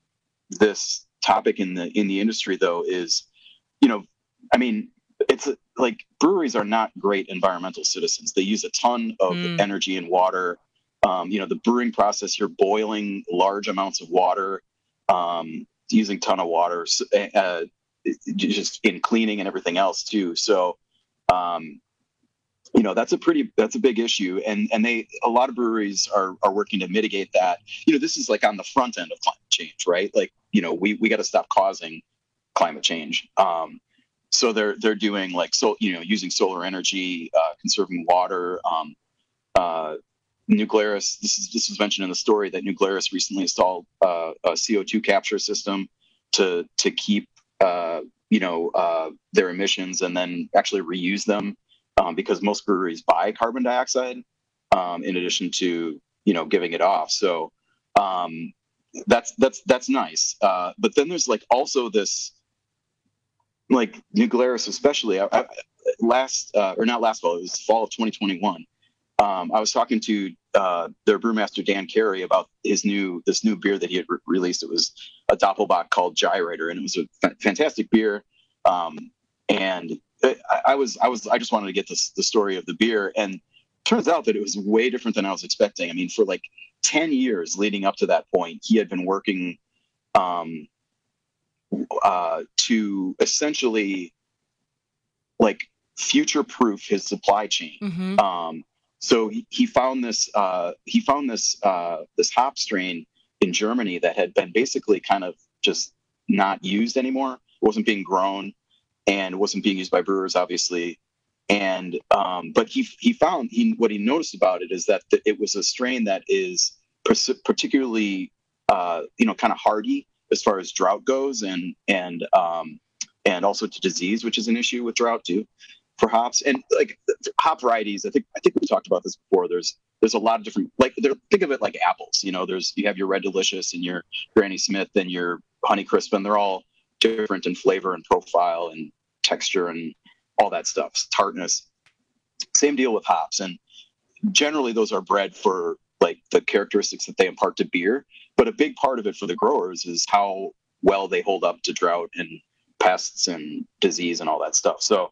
this topic in the in the industry, though, is, you know, I mean, it's a, like breweries are not great environmental citizens. They use a ton of Mm. energy and water. Um, you know, the brewing process, you're boiling large amounts of water, um, using ton of water, s- uh, just in cleaning and everything else too. So, um, you know, that's a pretty, that's a big issue. And, and they, a lot of breweries are, are working to mitigate that. You know, this is like on the front end of climate change, right? Like, you know, we, we got to stop causing climate change. Um, so they're, they're doing like, so, you know, using solar energy, uh, conserving water, um, uh, Nuclearis, this is, this was mentioned in the story that Nuclearis recently installed uh, a C O two capture system to, to keep, uh, you know, uh, their emissions and then actually reuse them. Um, because most breweries buy carbon dioxide um, in addition to, you know, giving it off. So um, that's that's that's nice. Uh, but then there's like also this, like Nuclearis especially. I, I, last uh, or not last fall, it was fall of twenty twenty-one. Um, I was talking to uh, their brewmaster Dan Carey about his new this new beer that he had re- released. It was a Doppelbock called Gyrator, and it was a f- fantastic beer. Um, and I, I was, I was, I just wanted to get this, the story of the beer, and turns out that it was way different than I was expecting. I mean, for like ten years leading up to that point, he had been working um, uh, to essentially like future-proof his supply chain. Mhm. Um, so he, he found this, uh, he found this, uh, this hop strain in Germany that had been basically kind of just not used anymore. It wasn't being grown. And wasn't being used by brewers, obviously. And um, but he he found he what he noticed about it is that the, it was a strain that is pers- particularly uh, you know kind of hardy as far as drought goes, and and um, and also to disease, which is an issue with drought too for hops. And like hop varieties, I think I think we talked about this before. There's there's a lot of different like there, think of it like apples. You know, there's you have your Red Delicious and your Granny Smith and your Honeycrisp, and they're all different in flavor and profile and texture and all that stuff, tartness. Same deal with hops, and generally those are bred for like the characteristics that they impart to beer. But a big part of it for the growers is how well they hold up to drought and pests and disease and all that stuff. So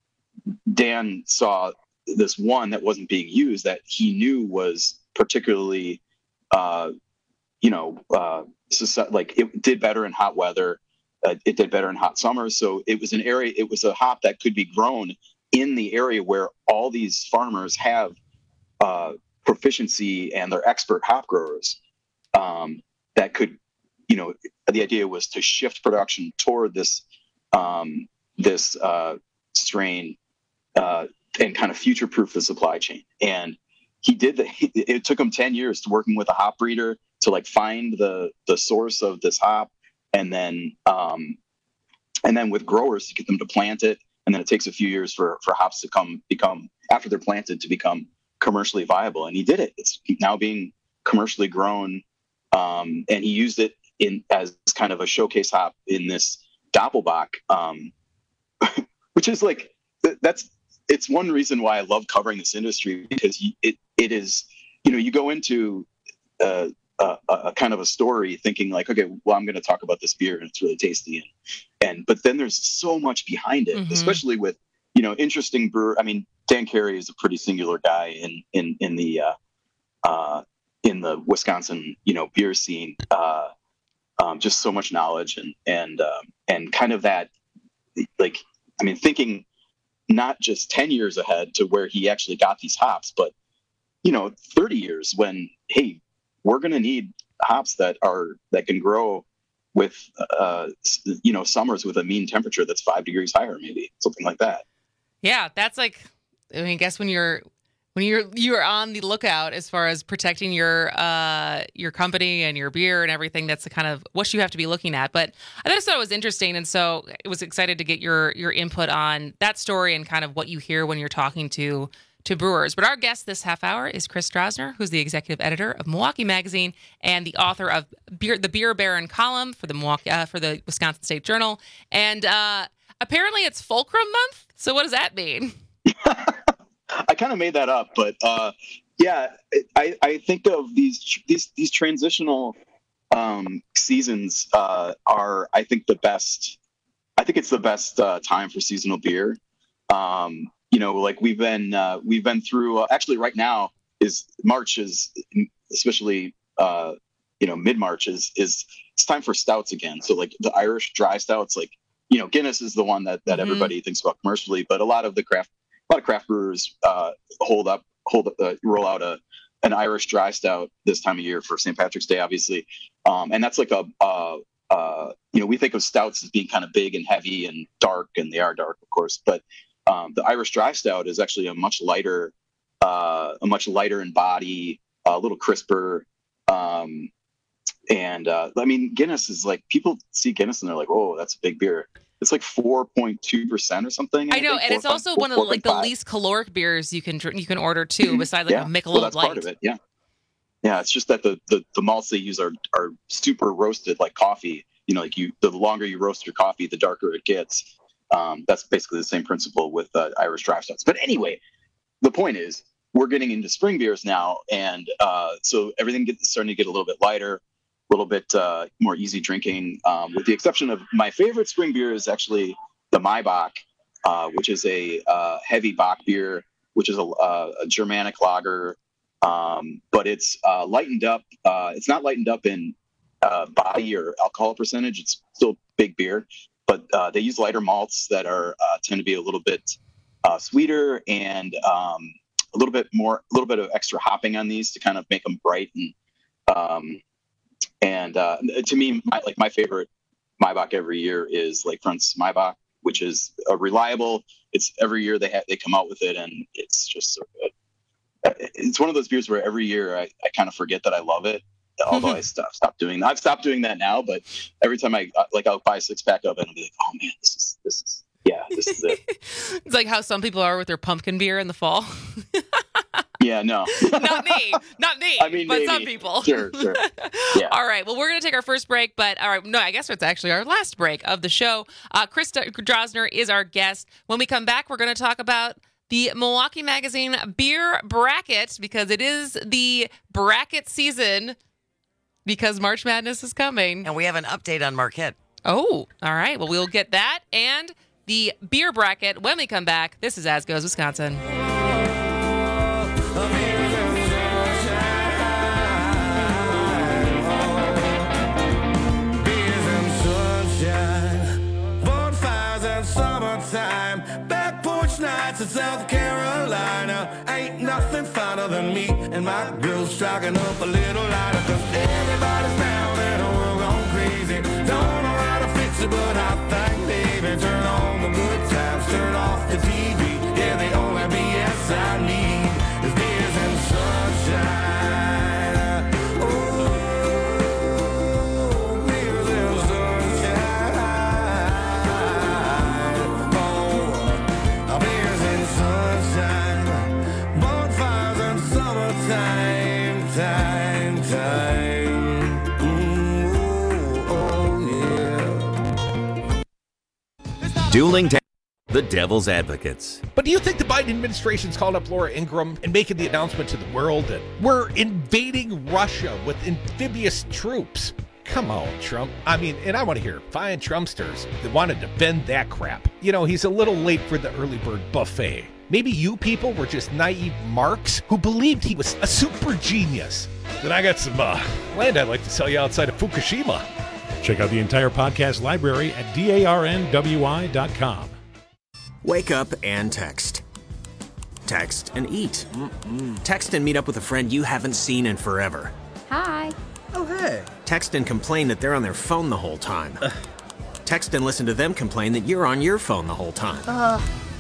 Dan saw this one that wasn't being used that he knew was particularly, uh, you know, uh, like it did better in hot weather. Uh, it did better in hot summers. So it was an area, it was a hop that could be grown in the area where all these farmers have uh, proficiency and they're expert hop growers um, that could, you know, the idea was to shift production toward this, um, this uh, strain uh, and kind of future-proof the supply chain. And he did that. It took him ten years to working with a hop breeder to like find the, the source of this hop. And then, um, and then with growers to get them to plant it, and then it takes a few years for for hops to come become after they're planted to become commercially viable. And he did it. It's now being commercially grown, um, and he used it in as kind of a showcase hop in this Doppelbock, um, which is like that's it's one reason why I love covering this industry, because it it is you know you go into uh, A, a kind of a story thinking like, okay, well, I'm going to talk about this beer and it's really tasty. And, and, but then there's so much behind it, Mhm. especially with, you know, interesting brewer. I mean, Dan Carey is a pretty singular guy in, in, in the, uh, uh, in the Wisconsin, you know, beer scene, uh, um, just so much knowledge and, and, um, and kind of that, like, I mean, thinking not just ten years ahead to where he actually got these hops, but, you know, thirty years when, hey, we're going to need hops that are that can grow with, uh, you know, summers with a mean temperature that's five degrees higher, maybe something like that. Yeah, that's like, I mean, I guess when you're when you're you're on the lookout as far as protecting your uh your company and your beer and everything, that's the kind of what you have to be looking at. But I just thought it was interesting, and so I was excited to get your your input on that story and kind of what you hear when you're talking to. to brewers. But our guest this half hour is Chris Strasner, who's the executive editor of Milwaukee Magazine and the author of Beer, the Beer Baron column for the Milwaukee, uh, for the Wisconsin State Journal. And uh, apparently it's Fulcrum Month. So what does that mean? I kind of made that up, but uh, yeah, I, I think of these these these transitional um, seasons uh, are, I think, the best. I think it's the best uh, time for seasonal beer. Um, you know, like we've been uh, we've been through. Uh, actually, right now is March is especially uh, you know mid March is is it's time for stouts again. So like the Irish dry stouts, like you know Guinness is the one that that mm-hmm. everybody thinks about commercially, but a lot of the craft a lot of craft brewers uh, hold up hold up uh, roll out a an Irish dry stout this time of year for Saint Patrick's Day, obviously. Um, and that's like a, uh, uh, you know, we think of stouts as being kind of big and heavy and dark, and they are dark, of course. But um, the Irish dry stout is actually a much lighter, uh, a much lighter in body, a little crisper. Um, and uh, I mean, Guinness is like, people see Guinness and they're like, oh, that's a big beer. It's like four point two percent or something. I know, think, and it's four, also four, one of the, like the least caloric beers you can drink, you can order too, besides like yeah. a Michelob well, that's Light. part of it. Yeah, yeah. It's just that the, the the malts they use are are super roasted like coffee. You know, like you the longer you roast your coffee, the darker it gets. Um, that's basically the same principle with uh, Irish dry stouts. But anyway, the point is we're getting into spring beers now, and uh, so everything gets starting to get a little bit lighter. A little bit uh, more easy drinking, um, with the exception of my favorite spring beer is actually the Maibach, uh, which is a uh, heavy Bock beer, which is a, uh, a Germanic lager, um, but it's uh, lightened up. Uh, it's not lightened up in uh, body or alcohol percentage. It's still big beer, but uh, they use lighter malts that are uh, tend to be a little bit uh, sweeter and um, a little bit more, a little bit of extra hopping on these to kind of make them bright and. Um, And uh, to me, my, like my favorite Maibach every year is Lakefront's Maibach, which is a reliable. It's every year they have they come out with it, and it's just so good. It's one of those beers where every year I, I kind of forget that I love it. Although I stop stop doing that. I've stopped doing that now, but every time I like I'll buy a six pack of it and I'll be like, oh man, this is this is yeah, this is it. It's like how some people are with their pumpkin beer in the fall. Yeah, no. Not me. Not me. I mean, but maybe. some people. Sure, sure. Yeah. All right. Well, we're going to take our first break, but all right. No, I guess it's actually our last break of the show. Uh, Chris Drosner is our guest. When we come back, we're going to talk about the Milwaukee Magazine beer bracket because it is the bracket season because March Madness is coming. And we have an update on Marquette. Oh, all right. Well, we'll get that and the beer bracket when we come back. This is As Goes Wisconsin. Summertime, back porch nights in South Carolina. Ain't nothing finer than me and my girls striking up a little lighter. Cause everybody's down and we're going crazy. Don't know how to fix it, but I think, baby, turn on the good times, turn off the T V. Yeah, the only B S I need is beers and sunshine. Oh, beers and sunshine. Beers and sunshine, bonfires and summertime, time, time. Ooh, oh yeah. Dueling da- the Devil's Advocates. But do you think the Biden administration's called up Laura Ingraham and making the announcement to the world that we're invading Russia with amphibious troops? Come on, Trump. I mean, and I want to hear fine Trumpsters that want to defend that crap. You know, he's a little late for the early bird buffet. Maybe you people were just naive marks who believed he was a super genius. Then I got some uh, land I'd like to sell you outside of Fukushima. Check out the entire podcast library at darnwi dot com. Wake up and text. Text and eat. Mm-mm. Text and meet up with a friend you haven't seen in forever. Hi. Oh, hey. Text and complain that they're on their phone the whole time. Ugh. Text and listen to them complain that you're on your phone the whole time. Uh.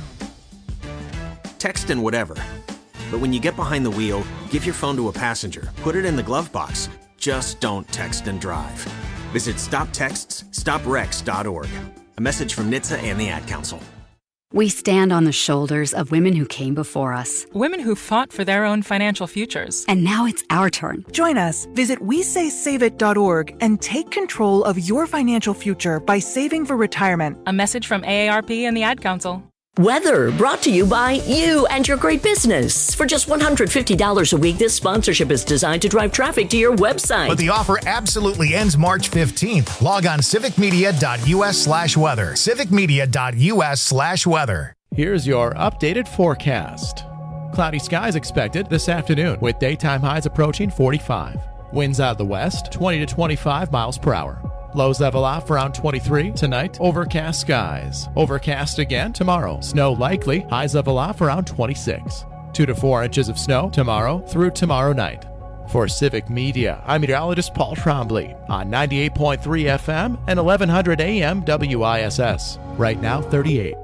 Text and whatever. But when you get behind the wheel, give your phone to a passenger. Put it in the glove box. Just don't text and drive. Visit stop texts stop wrecks dot org. A message from N H T S A and the Ad Council. We stand on the shoulders of women who came before us. Women who fought for their own financial futures. And now it's our turn. Join us. Visit we say save it dot org and take control of your financial future by saving for retirement. A message from A A R P and the Ad Council. Weather brought to you by you and your great business. For just one hundred fifty dollars a week, this sponsorship is designed to drive traffic to your website. But the offer absolutely ends March fifteenth. Log on civicmedia.us slash weather. civicmedia.us slash weather. Here's your updated forecast. Cloudy skies expected this afternoon with daytime highs approaching forty-five. Winds out of the west, twenty to twenty-five miles per hour. Lows level off around twenty-three. Tonight, overcast skies. Overcast again tomorrow. Snow likely. Highs level off around twenty-six. Two to four inches of snow tomorrow through tomorrow night. For Civic Media, I'm meteorologist Paul Trombley on ninety-eight point three F M and eleven hundred A M W I S S. Right now, thirty-eight.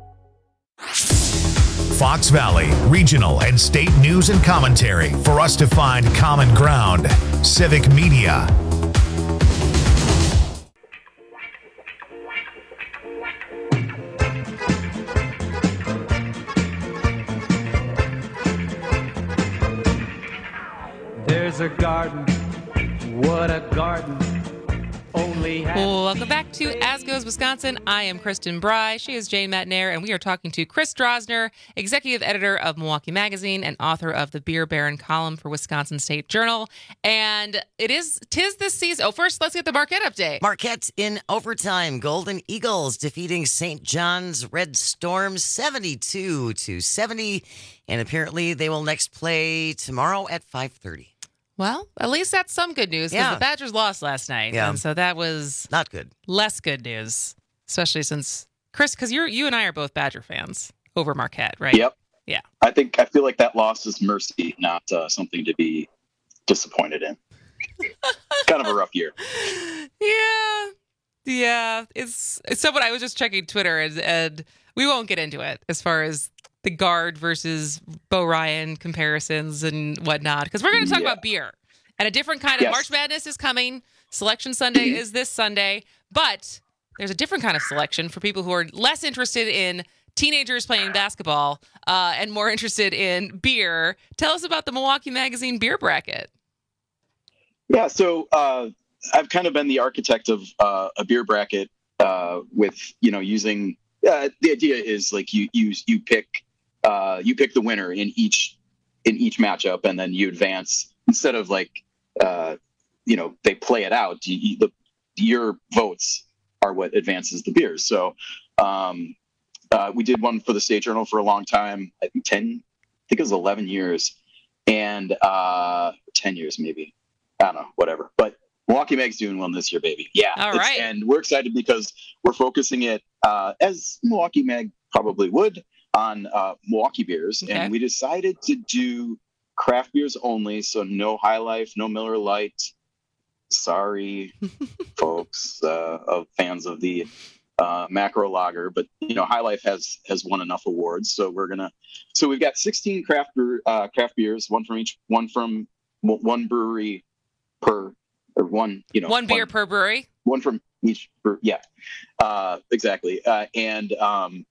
Fox Valley, regional and state news and commentary for us to find common ground. Civic Media. There's a garden, what a garden. Only Welcome back to As Goes Wisconsin. I am Kristen Bry. She is Jane Matnair, and we are talking to Chris Drosner, executive editor of Milwaukee Magazine and author of the Beer Baron column for Wisconsin State Journal. And it is tis this season. Oh, first, let's get the Marquette update. Marquette in overtime. Golden Eagles defeating Saint John's Red Storm seventy-two to seventy. And apparently they will next play tomorrow at five thirty. Well, at least that's some good news because Yeah. the Badgers lost last night. Yeah. And so that was not good. Less good news, especially since, Chris, because you're you and I are both Badger fans over Marquette, right? Yep. Yeah. I think I feel like that loss is mercy, not uh, something to be disappointed in. Kind of a rough year. Yeah. Yeah. It's, it's someone I was just checking Twitter and, and we won't get into it as far as the guard versus Bo Ryan comparisons and whatnot, because we're going to talk Yeah. about beer and a different kind of Yes. March Madness is coming. Selection Sunday is this Sunday, but there's a different kind of selection for people who are less interested in teenagers playing basketball uh, and more interested in beer. Tell us about the Milwaukee Magazine beer bracket. Yeah, so uh, I've kind of been the architect of uh, a beer bracket uh, with, you know, using uh, the idea is like you you you pick uh, you pick the winner in each in each matchup, and then you advance instead of like uh, you know they play it out. You, you, the your votes are what advances the beers. So um, uh, we did one for the State Journal for a long time. I think ten, I think it was eleven years, and uh, ten years maybe. I don't know, whatever. But Milwaukee Mag's doing one this year, baby. Yeah. All It's- right. And we're excited because we're focusing it, uh, as Milwaukee Mag probably would, on uh, Milwaukee beers. Okay. And we decided to do craft beers only. So no High Life, no Miller Lite. Sorry, folks, uh, of fans of the uh, macro lager. But, you know, High Life has has won enough awards. So we're going to, so we've got sixteen craft, brew, uh, craft beers, one from each, one from one brewery per, or one, you know, One beer per brewery. one from each. brew- Yeah, uh, exactly. Uh, and um,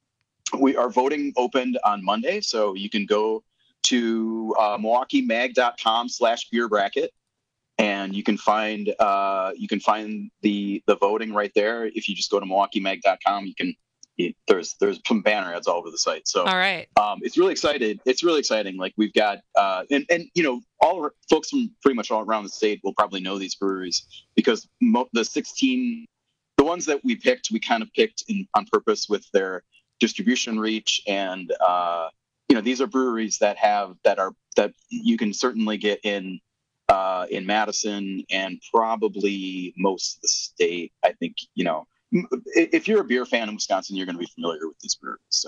we are voting opened on Monday, so you can go to uh, milwaukee mag dot com slash beer bracket, and you can find uh, you can find the the voting right there. If you just go to milwaukee mag dot com, you can. It, there's there's some banner ads all over the site. So All right. um, it's really excited. It's really exciting. Like we've got, uh, and and you know, all our, folks from pretty much all around the state will probably know these breweries because mo- the sixteen, the ones that we picked, we kind of picked in, on purpose with their distribution reach, and uh, you know, these are breweries that have that are that you can certainly get in uh, in Madison and probably most of the state. I think you know. If you're a beer fan in Wisconsin, you're going to be familiar with this brewery. So,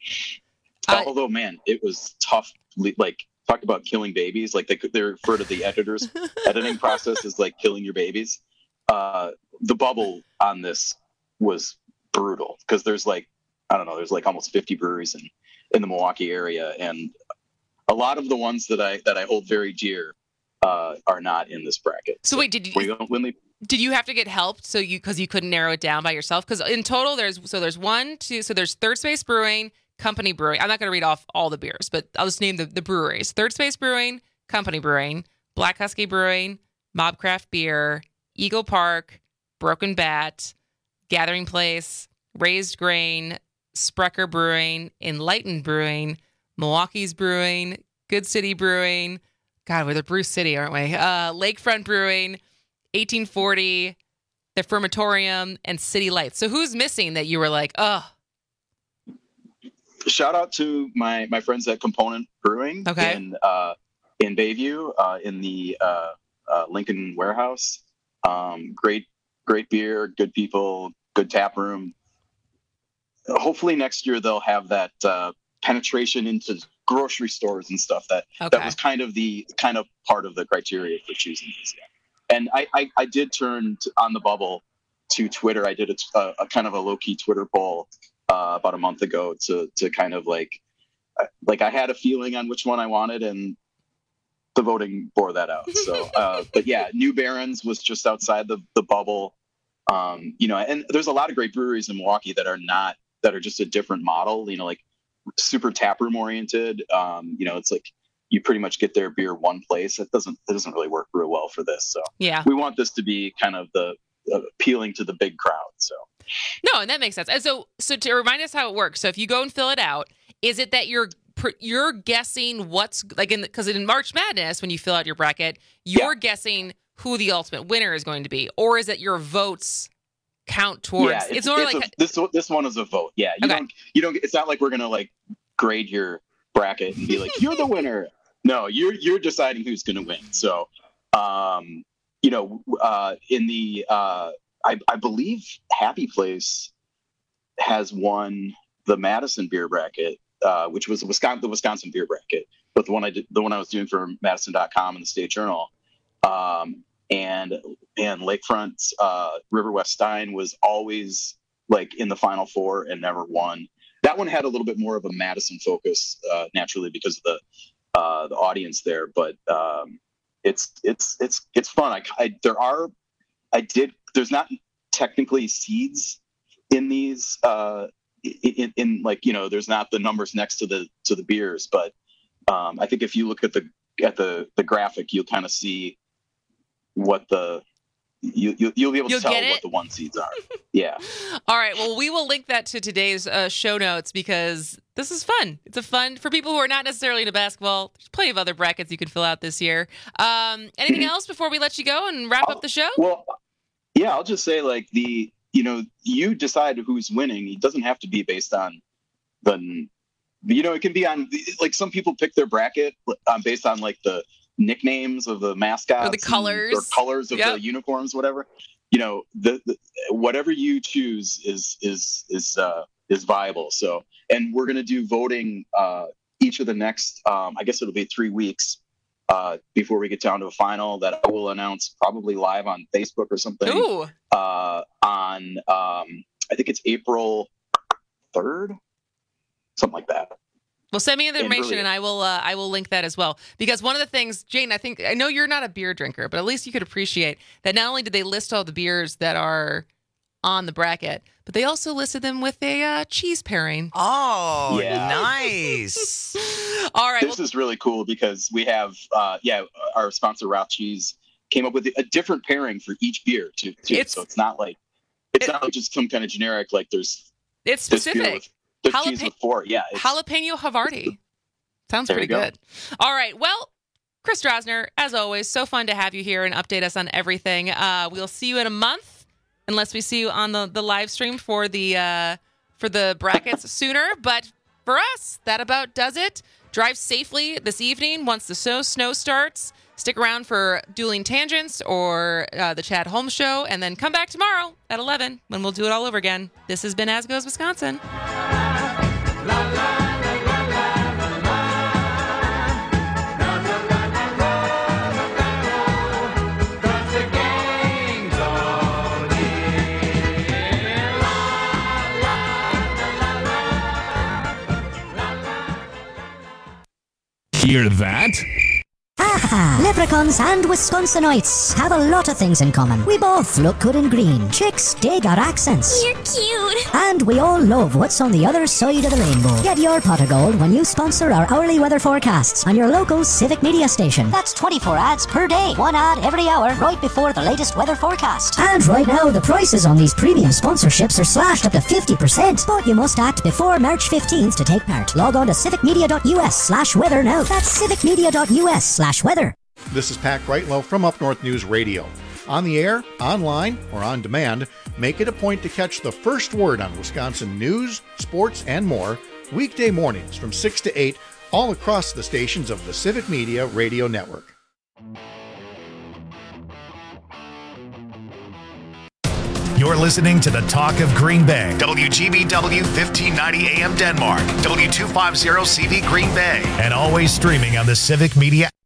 Uh, although, man, it was tough. Like, talk about killing babies. Like, they could, they refer to the editors' editing process as like killing your babies. Uh, the bubble on this was brutal because there's like, I don't know, there's like almost fifty breweries in, in the Milwaukee area, and a lot of the ones that I that I hold very dear uh, are not in this bracket. So wait, did you Were you when they did you have to get help so you because you couldn't narrow it down by yourself? Because in total, there's so there's one, two, so there's Third Space Brewing, Company Brewing. I'm not going to read off all the beers, but I'll just name the, the breweries: Third Space Brewing, Company Brewing, Black Husky Brewing, Mobcraft Beer, Eagle Park, Broken Bat, Gathering Place, Raised Grain, Sprecher Brewing, Enlightened Brewing, Milwaukee's Brewing, Good City Brewing. God, we're the Brew City, aren't we? Uh, Lakefront Brewing, eighteen forty, the Fermatorium, and City Lights. So who's missing that you were like, oh? Shout out to my my friends at Component Brewing okay. in uh, in Bayview, uh, in the uh, uh, Lincoln Warehouse. Um, great, great beer, good people, good tap room. Hopefully next year they'll have that uh, penetration into grocery stores and stuff. That okay. that was kind of the kind of part of the criteria for choosing these. Yeah. And I, I I did turn to, on the bubble to Twitter. I did a, a, a kind of a low key Twitter poll uh, about a month ago to to kind of like like I had a feeling on which one I wanted, and the voting bore that out. So, uh, but yeah, New Barons was just outside the the bubble. Um, you know, and there's a lot of great breweries in Milwaukee that are not that are just a different model. You know, like super taproom oriented. Um, you know, it's like you pretty much get their beer one place. It doesn't it doesn't really work real well for this. So yeah, we want this to be kind of the uh, appealing to the big crowd. So no, and that makes sense. And so so to remind us how it works. So if you go and fill it out, is it that you're you're guessing what's like in because in March Madness when you fill out your bracket, you're yeah. guessing who the ultimate winner is going to be, or is it your votes count towards? Yeah, it's, it's more it's like a, this. This one is a vote. Yeah, you okay. don't. You don't. It's not like we're gonna like grade your bracket and be like you're the winner. No, you're you're deciding who's gonna win. So, um, you know, uh, in the uh, I, I believe Happy Place has won the Madison beer bracket, uh, which was the Wisconsin the Wisconsin beer bracket, but the one I did the one I was doing for Madison dot com and the State Journal. Um, and and Lakefront uh, River West Stein was always like in the Final Four and never won. That one had a little bit more of a Madison focus, uh, naturally because of the uh, the audience there. But um, it's it's it's it's fun. I, I there are I did there's not technically seeds in these uh, in, in like you know there's not the numbers next to the to the beers, but um, I think if you look at the at the the graphic, you'll kind of see what the you, you you'll be able You'll to tell get it? what the one seeds are. Yeah. All right. Well, we will link that to today's uh, show notes because this is fun. It's a fun for people who are not necessarily into basketball. There's plenty of other brackets you can fill out this year. Um, anything else before we let you go and wrap I'll, up the show? Well, yeah, I'll just say like the you know you decide who's winning. It doesn't have to be based on the you know it can be on like some people pick their bracket um, based on like the nicknames of the mascots or the colors and, or colors of yep. the uniforms, whatever, you know, the, the whatever you choose is, is, is, uh, is viable. So, and we're going to do voting, uh, each of the next, um, I guess it'll be three weeks, uh, before we get down to a final that I will announce probably live on Facebook or something, Ooh. uh, on, um, I think it's April third, something like that. Well, send me the information, and I will. Uh, I will link that as well. Because one of the things, Jane, I think I know you're not a beer drinker, but at least you could appreciate that. Not only did they list all the beers that are on the bracket, but they also listed them with a uh, cheese pairing. Oh, yeah. Nice! All right, this well, is really cool because we have, uh, yeah, our sponsor Ralph Cheese came up with a different pairing for each beer too. too. It's, so it's not like it's it, not like just some kind of generic. Like there's it's specific. There's Jalap- cheese with four, yeah. Jalapeno Havarti. Sounds pretty go. good. All right, well, Chris Drosner, as always, so fun to have you here and update us on everything. Uh, we'll see you in a month, unless we see you on the, the live stream for the uh, for the brackets sooner. But for us, that about does it. Drive safely this evening once the snow, snow starts. Stick around for Dueling Tangents or uh, the Chad Holmes Show, and then come back tomorrow at eleven when we'll do it all over again. This has been As Goes Wisconsin. Hear that? Haha. Leprechauns and Wisconsinites have a lot of things in common. We both look good in green. Chicks dig our accents. You're cute. And we all love what's on the other side of the rainbow. Get your pot of gold when you sponsor our hourly weather forecasts on your local Civic Media station. That's twenty-four ads per day. One ad every hour right before the latest weather forecast. And right now, the prices on these premium sponsorships are slashed up to fifty percent. But you must act before March fifteenth to take part. Log on to civicmedia.us slash weather now. That's civicmedia.us slash weather. This is Pat Greitlow from Up North News Radio. On the air, online, or on demand, make it a point to catch the first word on Wisconsin news, sports, and more weekday mornings from six to eight all across the stations of the Civic Media Radio Network. You're listening to the Talk of Green Bay. W G B W fifteen ninety A M Denmark. W two fifty C V Green Bay. And always streaming on the Civic Media